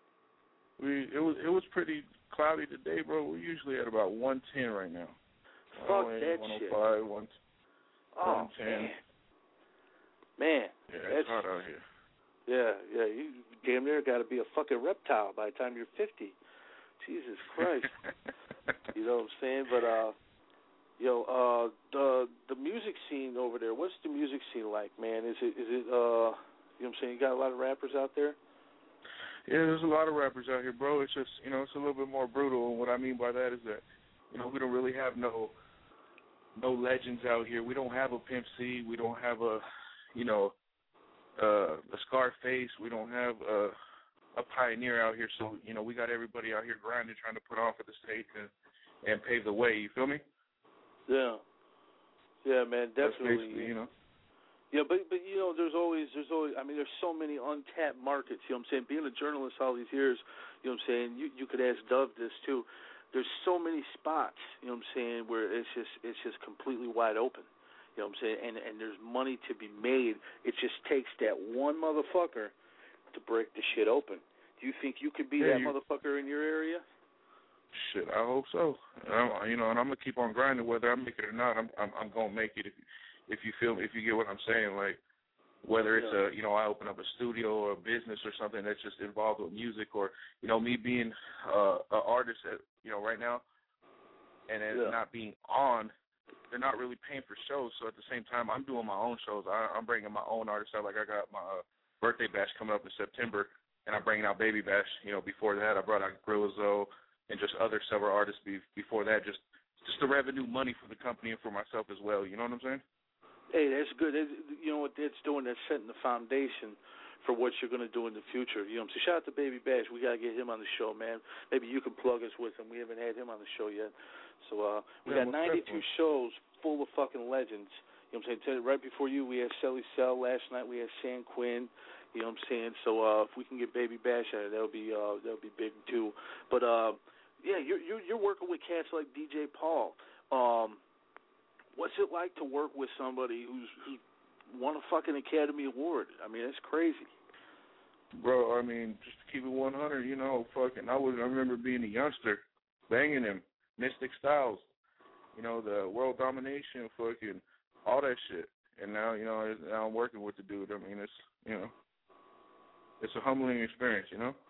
We it was it was pretty cloudy today, bro. We're usually at about one ten right now. Fuck that one shit. one oh five, one, Oh, one ten. man. Man. Yeah, that's, it's hot out here. Yeah, yeah. You damn near got to be a fucking reptile by the time you're fifty. Jesus Christ. You know what I'm saying? But, uh, yo, uh, the the music scene over there, what's the music scene like, man? Is it, is it, uh, you know what I'm saying? You got a lot of rappers out there? Yeah, there's a lot of rappers out here, bro. It's just, you know, it's a little bit more brutal. And what I mean by that is that, you know, we don't really have no no legends out here. We don't have a Pimp C. We don't have a, you know, uh, a Scarface. We don't have a, a Pioneer out here. So, you know, we got everybody out here grinding, trying to put on for the state and, and pave the way. You feel me? Yeah. Yeah, man, definitely. That's you know. Yeah, but but you know, there's always there's always I mean, there's so many untapped markets. You know what I'm saying? Being a journalist all these years, you know what I'm saying. You you could ask Dove this too. There's so many spots, you know what I'm saying, where it's just it's just completely wide open. You know what I'm saying? And and there's money to be made. It just takes that one motherfucker to break the shit open. Do you think you could be Yeah, that you, motherfucker in your area? Shit, I hope so. And I'm, you know, and I'm gonna keep on grinding whether I make it or not. I'm I'm, I'm gonna make it. If if you feel if you get what I'm saying, like whether it's Yeah. a you know I open up a studio or a business or something that's just involved with music, or you know me being uh, an artist at you know right now, and then Yeah. not being on, they're not really paying for shows. So at the same time, I'm doing my own shows. I, I'm bringing my own artists out. Like I got my uh, birthday bash coming up in September, and I'm bringing out Baby Bash. You know, before that, I brought out Grillo and just other several artists be, before that. Just just the revenue money for the company and for myself as well. You know what I'm saying? Hey, that's good. It's, you know what that's doing? That's setting the foundation for what you're going to do in the future. You know what I'm saying? Shout out to Baby Bash. We got to get him on the show, man. Maybe you can plug us with him. We haven't had him on the show yet. So uh, we Yeah, got most ninety-two definitely. shows full of fucking legends. You know what I'm saying? Right before you, we had Shelly Cell. Last night we had San Quinn. You know what I'm saying? So uh, if we can get Baby Bash out, that'll be uh, that'll be big too. But uh, yeah, you're, you're you're working with cats like D J Paul. Um, what's it like to work with somebody who's who's won a fucking Academy Award? I mean, it's crazy. Bro, I mean, just to keep it one hundred, you know, fucking, I was, I remember being a youngster, banging him, Mystic Styles, you know, the World Domination, fucking, all that shit. And now, you know, now I'm working with the dude. I mean, it's, you know, it's a humbling experience, you know?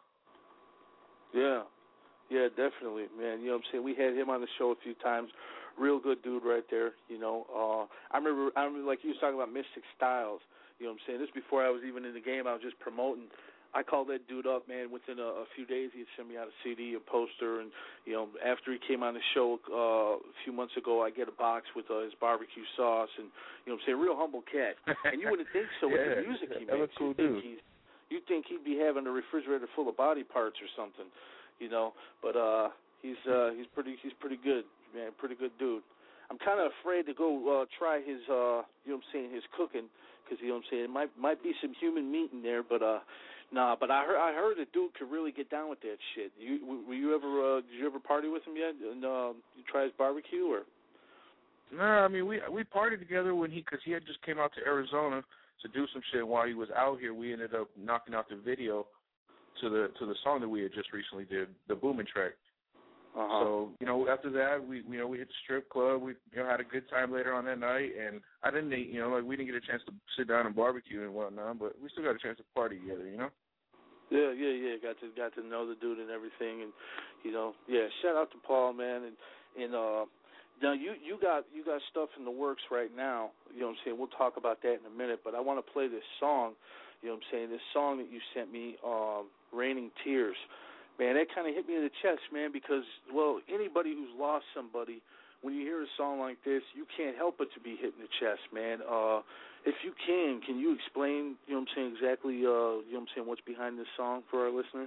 Yeah. Yeah, definitely, man. You know what I'm saying? We had him on the show a few times. Real good dude right there, you know. Uh, I remember, I remember, like you was talking about Mystic Styles, you know what I'm saying? This before I was even in the game. I was just promoting. I called that dude up, man. Within a, a few days, he'd send me out a C D, a poster, and, you know, after he came on the show uh, a few months ago, I get a box with uh, his barbecue sauce, and, you know what I'm saying, real humble cat. And you wouldn't think so with Yeah, the music he that was makes. cool you think dude. he's, you think he'd be having a refrigerator full of body parts or something, you know. But uh, he's uh, he's pretty he's pretty good, man. Pretty good dude. I'm kind of afraid to go uh, try his, uh, you know what I'm saying, his cooking, because, you know what I'm saying, it might might be some human meat in there, but uh, nah. But I heard I heard the dude could really get down with that shit. You were you ever uh, did you ever party with him yet? And uh, you try his barbecue or? No, I mean, we we partied together when he, because he had just came out to Arizona to do some shit. While he was out here, we ended up knocking out the video to the to the song that we had just recently did, the booming track. Uh-huh. So, you know, after that, we you know we hit the strip club. We you know had a good time later on that night, and I didn't you know like we didn't get a chance to sit down and barbecue and whatnot, but we still got a chance to party together, you know. Yeah, yeah, yeah. Got to got to know the dude and everything, and you know, yeah. Shout out to Paul, man, and and uh, now you you got you got stuff in the works right now. You know what I'm saying? We'll talk about that in a minute, but I want to play this song. You know what I'm saying? This song that you sent me, um, "Raining Tears." Man, that kind of hit me in the chest, man, because, well, anybody who's lost somebody, when you hear a song like this, you can't help but to be hit in the chest, man. Uh, if you can, can you explain, you know what I'm saying, exactly, uh, you know what I'm saying, what's behind this song for our listeners?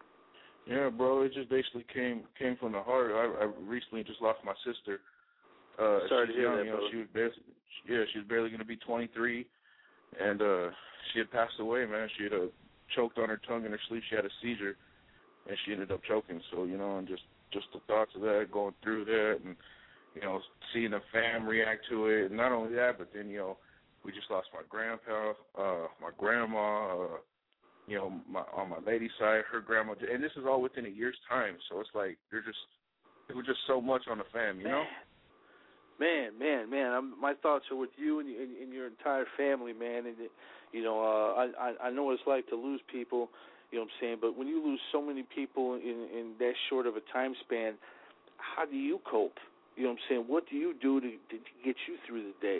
Yeah, bro, it just basically came came from the heart. I, I recently just lost my sister Uh, Sorry to she's hear young, that, you know, brother. she was barely, yeah, she was barely going to be twenty-three, and uh, she had passed away, man. She had uh, choked on her tongue in her sleep. She had a seizure, and she ended up choking. So, you know, and just, just the thoughts of that, going through that, and, you know, seeing the fam react to it. And not only that, but then, you know, we just lost my grandpa, uh, my grandma, uh, you know, my, on my lady's side, her grandma. And this is all within a year's time. So it's like, they're just, it was just so much on the fam, you know? Man, man, man! I'm, my thoughts are with you and, and, and your entire family, man. And you know, uh, I, I I know what it's like to lose people. You know what I'm saying? But when you lose so many people in, in that short of a time span, how do you cope? You know what I'm saying? What do you do to, to get you through the day?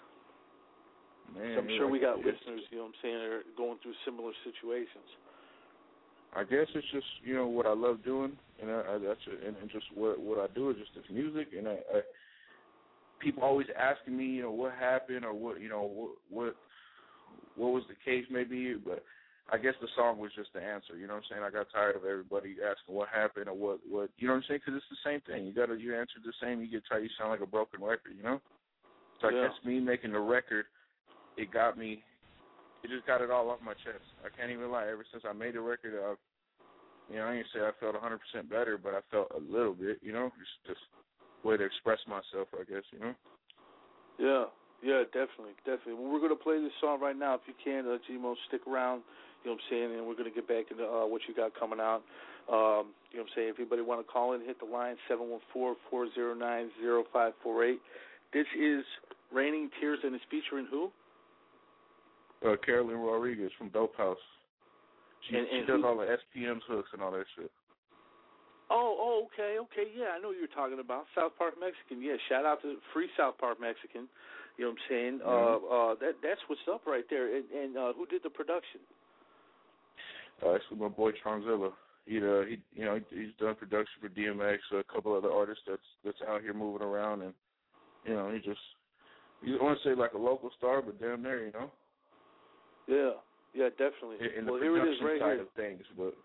Man, So I'm sure we got it's, listeners. You know what I'm saying? That are going through similar situations. I guess it's just, you know, what I love doing, and I, I, that's it, and, and just what what I do is just this music, and I. I people always asking me, you know, what happened or what, you know, what what, what was the case maybe, but I guess the song was just the answer. You know what I'm saying? I got tired of everybody asking what happened or what, what you know what I'm saying? Because it's the same thing. You got to, you answer the same. You get tired. You sound like a broken record, you know? So I Yeah. guess me making the record, it got me, it just got it all off my chest. I can't even lie. Ever since I made the record, I've, you know, I ain't say I felt one hundred percent better, but I felt a little bit, you know, just just way to express myself, I guess, you know? Yeah, yeah, definitely, definitely. Well, we're going to play this song right now. If you can, uh, G-Mo, stick around, you know what I'm saying, and we're going to get back into uh, what you got coming out. Um, you know what I'm saying? If anybody want to call in, hit the line, seven one four, four zero nine, zero five four eight. This is Raining Tears, and it's featuring who? Uh, Carolyn Rodriguez from Dope House. She, And- and she does who- all the S P M's hooks and all that shit. Oh, oh, okay, okay, yeah, I know what you're talking about. South Park Mexican, yeah. Shout out to Free South Park Mexican. You know what I'm saying? Mm-hmm. Uh, uh, that that's what's up right there. And, and uh, who did the production? Uh, actually, my boy Tronzilla. He, uh, he, you know, he's done production for D M X, a couple other artists that's that's out here moving around, and you know, he just, you don't want to say like a local star, but damn near, you know. Yeah, yeah, definitely. In, in well, the here it is production right side here. of things, but.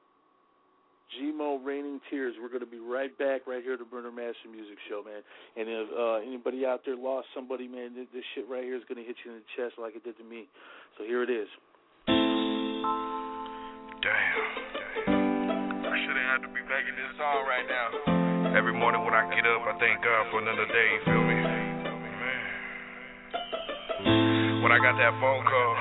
G-Mo, Raining Tears. We're going to be right back right here at the Murder Master Music Show, man. And if uh, anybody out there lost somebody, man, this, this shit right here is going to hit you in the chest like it did to me. So here it is. Damn. I shouldn't have to be making this song right now. Every morning when I get up, I thank God for another day, you feel me? Man. When I got that phone call,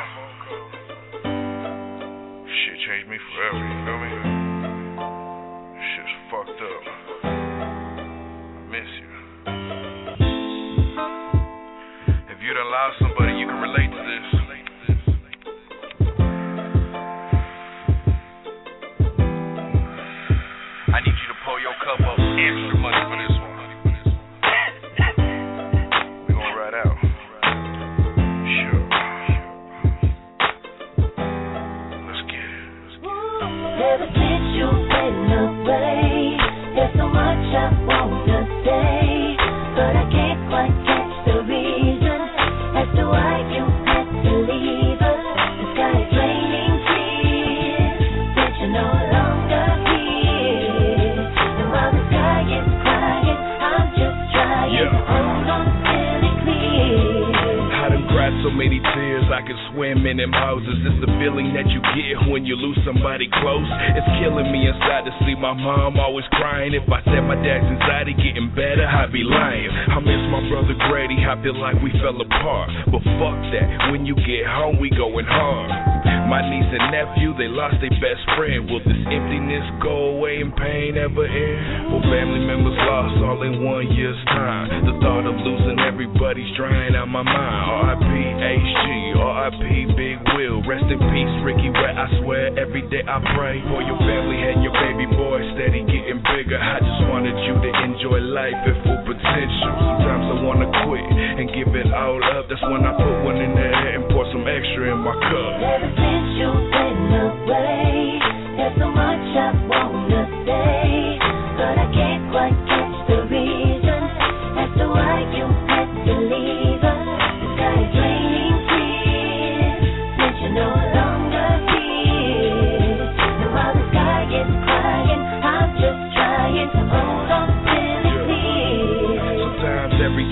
shit changed me forever, you feel me? Shit's fucked up. I miss you. If you done lost somebody, you can relate to this. I need you to pull your cup up extra much for this one. We gon' ride out. Sure. Let's get it. Let's get it. Ever since you've been away, there's so much I wanna say, but I can't quite catch the reason as to why you had to leave us. The sky is raining tears since you're no longer here. And while the sky is crying, I'm just trying Yeah. to hold on till it clears. I done cried so many tears I could swim in them houses. It's the feeling that you get when you lose somebody close. It's killing me inside to see my mom always crying. If I said my dad's anxiety getting better, I'd be lying. I miss my brother Grady, I feel like we fell apart. But fuck that, when you get home we going hard. My niece and nephew, they lost their best friend. Will this emptiness go away and pain ever end? Well, family members lost all in one year's time. The thought of losing everybody's drying out my mind. R I P H G, R I P Big Will. Rest in peace, Ricky Wet. I swear every day I pray for your family and your baby boy steady getting bigger. I just wanted you to enjoy life at full potential. Sometimes I wanna quit and give it all up. That's when I put one in the air and pour some extra in my cup. Ever since you've been away, there's so much I wanna say, but I can't quite catch the reason as to why you had to leave us. The sky is raining tears since you're no longer here. And while the sky is crying, I'm just trying to hold on till it clears. Sometimes every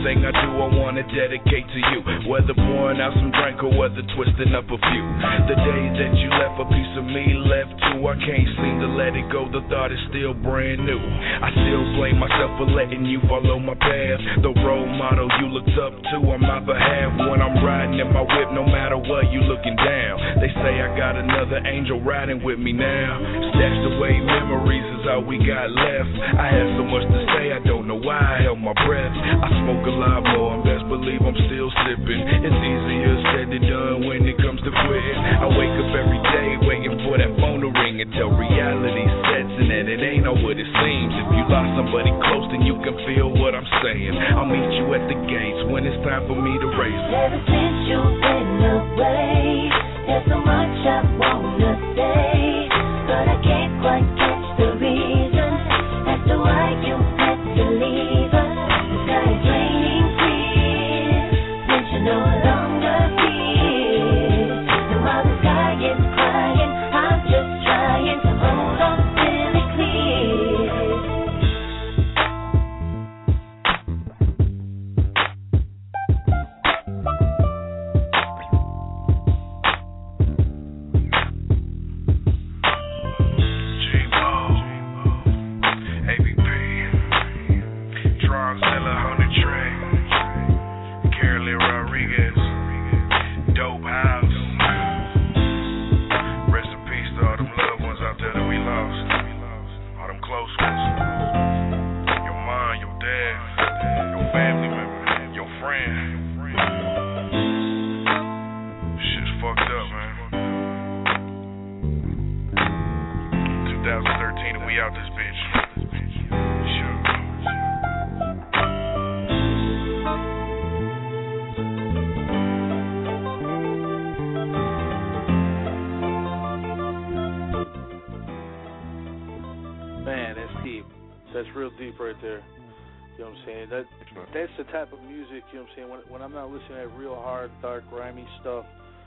Whether pouring out some drink or whether twisting up a few. The days that you left a piece of me left too, I can't seem to let it go. The thought is still brand new. I still blame myself for letting you follow my path. The role model you looked up to, I'm out the half. When I'm riding in my whip, no matter what, you looking down. They say I got another angel riding with me now. Stashed away memories is all we got left. I had so much to say, I don't know why I held my breath. I smoke a lot more and best believe I'm still sipping. It's easier said than done when it comes to quitting. I wake up every day waiting for that phone to ring until reality sets in and it ain't all what it seems. If you lost somebody close, then you can feel what I'm saying. I'll meet you at the gates when it's time for me to race. Ever since you've been away, there's so much I wanna say, but I can't quite catch the reason as to why you had to leave us. The sky is raining tears, since you're no longer here. And while the sky is crying, I'm just trying to hold on till it clears. That's the type of music, you know what I'm saying, when, when I'm not listening to that real hard, dark, grimy stuff,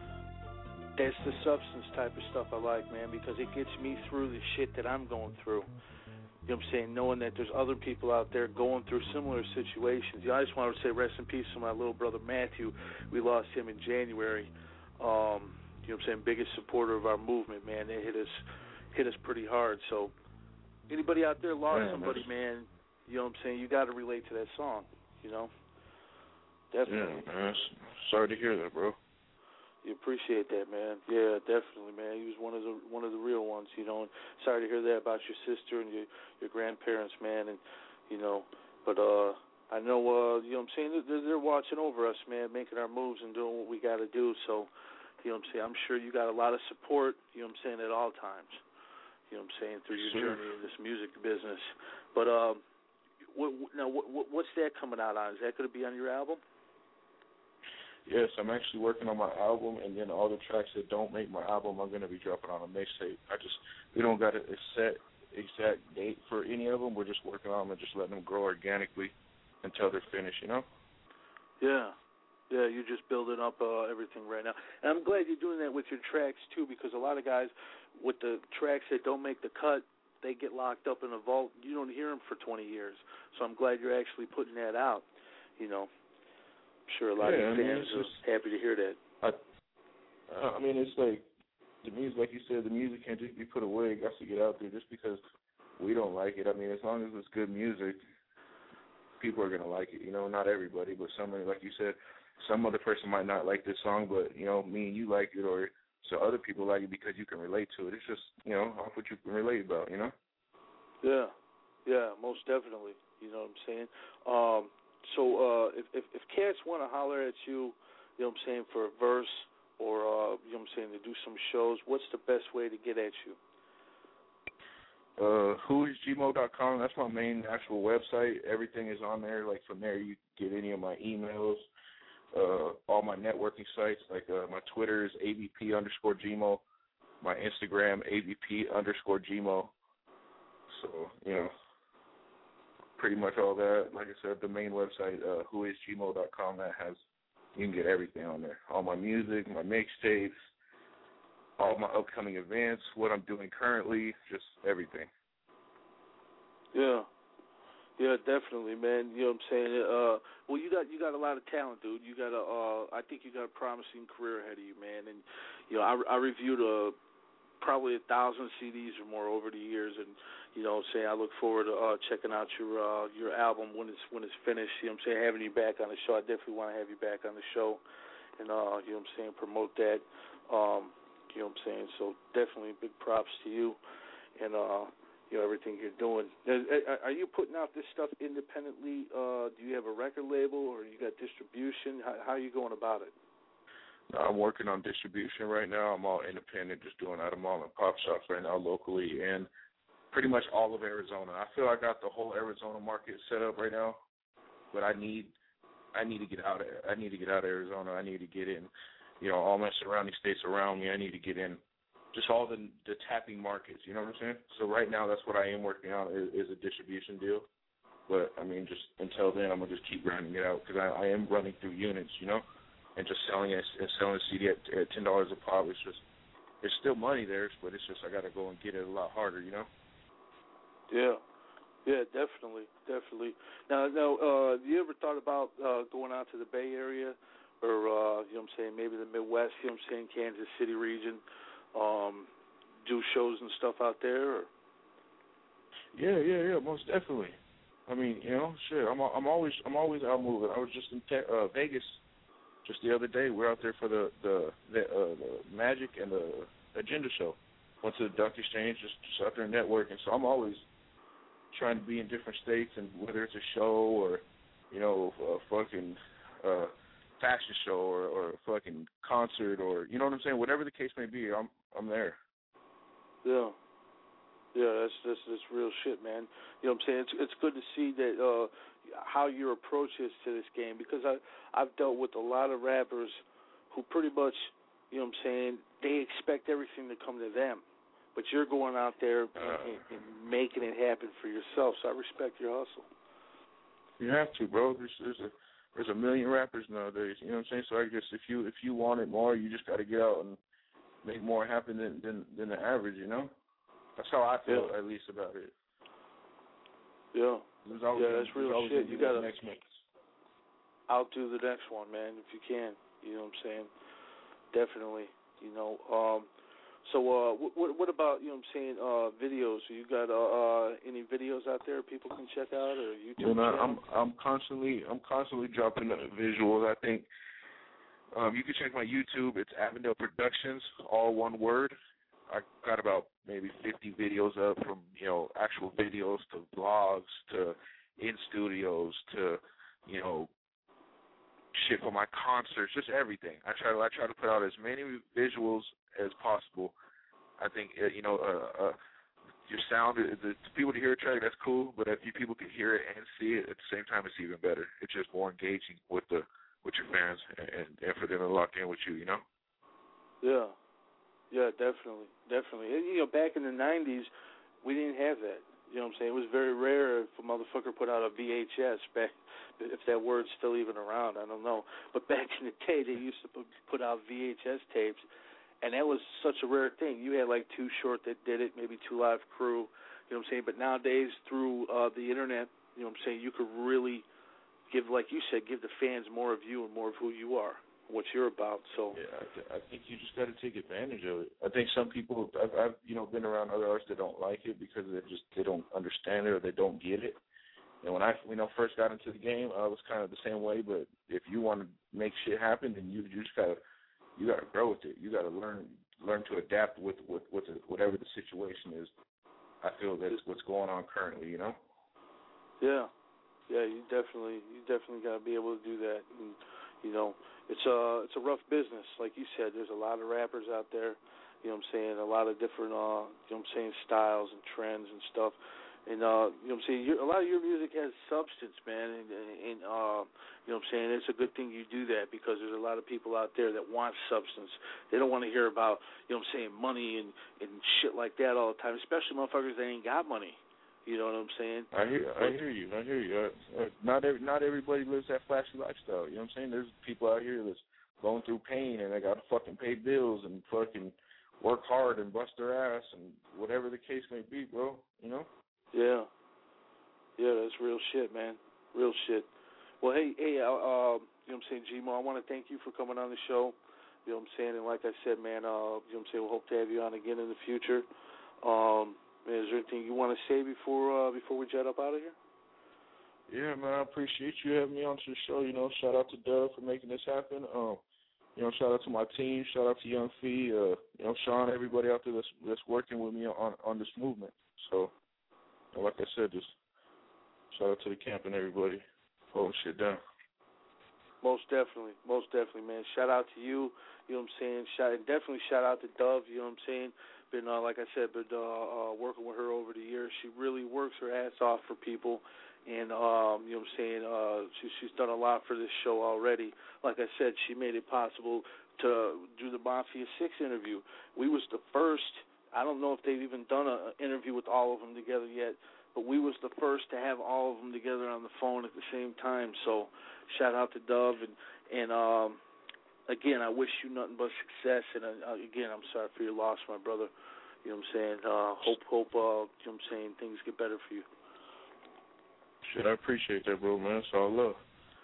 that's the substance type of stuff I like, man, because it gets me through the shit that I'm going through. You know what I'm saying, knowing that there's other people out there going through similar situations. You know, I just wanted to say rest in peace to my little brother Matthew. We lost him in January. Um, you know what I'm saying, biggest supporter of our movement, man. They hit us hit us pretty hard. So anybody out there lost yeah, somebody, man, you know what I'm saying, you got to relate to that song. You know, definitely. Yeah, man. Sorry to hear that, bro. You appreciate that, man. Yeah, definitely, man. He was one of the one of the real ones. You know, and sorry to hear that about your sister and your your grandparents, man. And you know, but uh, I know, uh, you know, what I'm saying they're, they're watching over us, man, making our moves and doing what we got to do. So, you know, what I'm saying I'm sure you got a lot of support. You know, what I'm saying at all times. You know, what I'm saying through your sure. journey in this music business. But um. Uh, What, now, what, what's that coming out on? Is that going to be on your album? Yes, I'm actually working on my album, and then all the tracks that don't make my album, I'm going to be dropping on a mixtape. I just, we don't got a set exact date for any of them. We're just working on them and just letting them grow organically until they're finished, you know? Yeah. Yeah, you're just building up uh, everything right now. And I'm glad you're doing that with your tracks, too, because a lot of guys, with the tracks that don't make the cut, they get locked up in a vault. You don't hear them for twenty years. So I'm glad you're actually putting that out. You know, I'm sure a lot yeah, of I mean, fans are just, happy to hear that. I, uh, I mean, it's like the music, like you said, the music can't just be put away. It got to get out there just because we don't like it. I mean, as long as it's good music, people are going to like it. You know, not everybody, but somebody, like you said, some other person might not like this song, but, you know, me and you like it, or so other people like it because you can relate to it. It's just, you know, off what you can relate about, you know? Yeah, yeah, most definitely. You know what I'm saying? Um, so uh, if, if if cats want to holler at you, you know what I'm saying, for a verse or, uh, you know what I'm saying, to do some shows, what's the best way to get at you? Uh, who is G Mo dot com. That's my main actual website. Everything is on there. Like, from there, you get any of my emails, uh, all my networking sites. Like, uh, my Twitter is A B P underscore Gmo. My Instagram, A B P underscore Gmo. So, you know, pretty much all that. Like I said, the main website, uh, who is G Mo dot com, that has, you can get everything on there. All my music, my mixtapes, all my upcoming events, what I'm doing currently, just everything. Yeah. Yeah, definitely, man. You know what I'm saying? Uh, well, you got you got a lot of talent, dude. You got a, uh, I think you got a promising career ahead of you, man. And you know, I, I reviewed a probably a thousand C Ds or more over the years, and you know, what I'm saying I look forward to uh, checking out your uh, your album when it's when it's finished. You know, what I'm saying having you back on the show. I definitely want to have you back on the show, and uh, you know, what I'm saying promote that. Um, you know, what I'm saying so definitely big props to you, and. uh You know, everything you're doing. Are you putting out this stuff independently? Uh, do you have a record label, or you got distribution? How, how are you going about it? I'm working on distribution right now. I'm all independent, just doing out of mall and pop shops right now locally, and pretty much all of Arizona. I feel I got the whole Arizona market set up right now, but I need, I need to get out. Of, I need to get out of Arizona. I need to get in. You know, all my surrounding states around me. I need to get in. Just all the the tapping markets, you know what I'm saying? So right now, that's what I am working on is, is a distribution deal. But I mean, just until then, I'm gonna just keep grinding it out because I, I am running through units, you know, and just selling it and selling a C D at, at ten dollars a pop. It's just there's still money there, but it's just I gotta go and get it a lot harder, you know. Yeah, yeah, definitely, definitely. Now, now, uh, you ever thought about uh, going out to the Bay Area, or uh, you know what I'm saying, maybe the Midwest? You know what I'm saying, Kansas City region. Um, do shows and stuff out there? Or? Yeah, yeah, yeah, most definitely. I mean, you know, shit. I'm I'm always I'm always out moving. I was just in te- uh, Vegas just the other day. We're out there for the the the, uh, the Magic and the Agenda show. Went to the Dunk Exchange, just, just out there networking. So I'm always trying to be in different states, and whether it's a show or you know a fucking. Uh, fashion show or, or a fucking concert or you know what I'm saying, whatever the case may be, I'm I'm there. Yeah, yeah, that's that's that's real shit, man. You know what I'm saying? It's it's good to see that uh, how your approach is to this game because I I've dealt with a lot of rappers who pretty much you know what I'm saying they expect everything to come to them, but you're going out there and, uh, and, and making it happen for yourself. So I respect your hustle. You have to, bro. There's, there's a There's a million rappers nowadays, you know what I'm saying? So I guess if you if you want it more, you just got to get out and make more happen than, than than the average, you know? That's how I feel, yeah. At least, about it. Yeah. Yeah, that's real shit. You got to next mix. outdo the next one, man, if you can. You know what I'm saying? Definitely, you know. Um, so uh, what, what about, you know what I'm saying, uh, videos? So you got uh, uh, any videos out there people can check out or YouTube you know, channel? I'm I'm constantly I'm constantly dropping the visuals. I think um, you can check my YouTube. It's Avondale Productions, all one word. I got about maybe fifty videos up, from you know actual videos to vlogs to in studios to you know shit for my concerts, just everything. I try to I try to put out as many visuals as possible. I think uh, you know uh, uh, your sound, the, the people to hear a track, that's cool, but if you people can hear it and see it at the same time, it's even better. It's just more engaging with the with your fans and, and for them to lock in with you, you know. Yeah. Yeah, definitely, definitely. And, you know, back in the nineties, we didn't have that. You know what I'm saying? It was very rare if a motherfucker put out a V H S, back, if that word's still even around, I don't know. But back in the day, they used to put out V H S tapes, and that was such a rare thing. You had like Too Short that did it, maybe Two Live Crew, you know what I'm saying? But nowadays, through uh, the Internet, you know what I'm saying, you could really give, like you said, give the fans more of you and more of who you are, what you're about. So yeah, I, th- I think you just got to take advantage of it. I think some people, I've, I've you know been around other artists that don't like it because they just they don't understand it or they don't get it. And when I you know first got into the game, I was kind of the same way. But if you want to make shit happen, then you, you just gotta you gotta grow with it. You gotta learn learn to adapt with with, with the, whatever the situation is. I feel that's what's going on currently. You know. Yeah, yeah. You definitely you definitely got to be able to do that. And, you know, it's a it's a rough business, like you said. There's a lot of rappers out there, you know what I'm saying, a lot of different, uh, you know what I'm saying, styles and trends and stuff. And, uh, you know what I'm saying, a lot of your music has substance, man, and, and uh, you know what I'm saying, it's a good thing you do that because there's a lot of people out there that want substance. They don't want to hear about, you know what I'm saying, money and, and shit like that all the time, especially motherfuckers that ain't got money. You know what I'm saying? I hear, I hear you. I hear you. Uh, uh, not every, not everybody lives that flashy lifestyle. You know what I'm saying? There's people out here that's going through pain and they got to fucking pay bills and fucking work hard and bust their ass and whatever the case may be, bro. You know? Yeah. Yeah, that's real shit, man. Real shit. Well, hey, hey, uh, uh, you know what I'm saying, G-Mo, I want to thank you for coming on the show. You know what I'm saying? And like I said, man, uh, you know what I'm saying, we'll hope to have you on again in the future. Um, man, is there anything you want to say before uh, before we jet up out of here? Yeah, man, I appreciate you having me onto the show. You know, shout out to Doug for making this happen. Um, you know, shout out to my team. Shout out to Young Fee. Uh, you know, Sean, everybody out there that's that's working with me on on this movement. So, you know, like I said, just shout out to the camp and everybody holding shit down. Most definitely, most definitely, man. Shout out to you. You know what I'm saying? Shout and definitely shout out to Dove. You know what I'm saying? Been uh, like I said, been uh, uh, working with her over the years. She really works her ass off for people, and um, you know what I'm saying? Uh, she, she's done a lot for this show already. Like I said, she made it possible to do the Mafia Six interview. We was the first. I don't know if they've even done an interview with all of them together yet, but we was the first to have all of them together on the phone at the same time. So shout out to Dove, and and um, again, I wish you nothing but success. And uh, again, I'm sorry for your loss, my brother. You know what I'm saying? Uh, hope, hope, uh, you know what I'm saying, things get better for you. Shit, I appreciate that, bro, man. It's all love.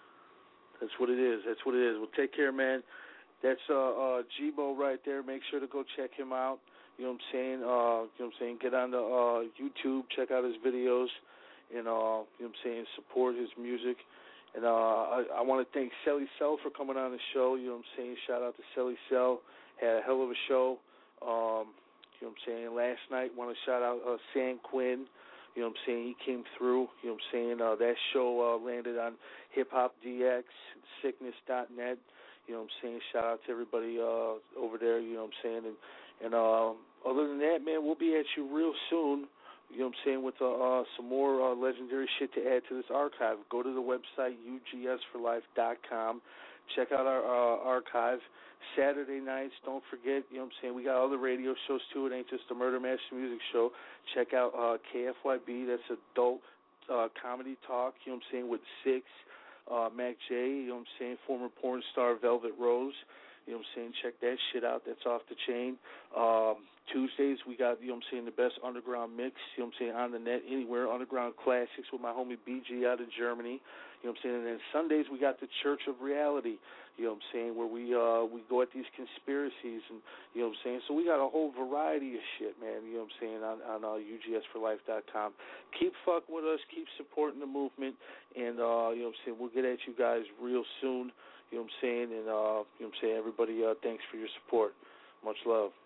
That's what it is. That's what it is. Well, take care, man. That's uh, uh, G-Bo right there. Make sure to go check him out. You know what I'm saying? Uh, you know what I'm saying? Get on the uh, YouTube, check out his videos, and uh, you know what I'm saying? Support his music. And uh, I, I want to thank Selly Cell for coming on the show. You know what I'm saying? Shout out to Selly Cell. Had a hell of a show. Um, you know what I'm saying? Last night, want to shout out uh, San Quinn. You know what I'm saying? He came through. You know what I'm saying? Uh, that show uh, landed on Hip Hop D X, Sickness dot net. You know what I'm saying? Shout out to everybody uh, over there. You know what I'm saying? And, and uh, other than that, man, we'll be at you real soon. You know what I'm saying, with uh, uh, some more uh, legendary shit to add to this archive. Go to the website, U G S for life dot com. Check out our uh, archive. Saturday nights, don't forget, you know what I'm saying, we got other radio shows too. It ain't just the Murder Master Music Show. Check out uh, K F Y B, that's adult uh, comedy talk, you know what I'm saying, with Six, uh, Mac J, you know what I'm saying, former porn star Velvet Rose. You know what I'm saying? Check that shit out. That's off the chain. Um, Tuesdays, we got, you know what I'm saying, the best underground mix, you know what I'm saying, on the net, anywhere, underground classics with my homie B G out of Germany. You know what I'm saying? And then Sundays, we got the Church of Reality, you know what I'm saying, where we uh, we go at these conspiracies, and, you know what I'm saying? So we got a whole variety of shit, man, you know what I'm saying, on, on uh, U G S for life dot com. Keep fucking with us. Keep supporting the movement, and, uh, you know what I'm saying, we'll get at you guys real soon. You know what I'm saying? And, uh, you know what I'm saying, everybody, uh, thanks for your support. Much love.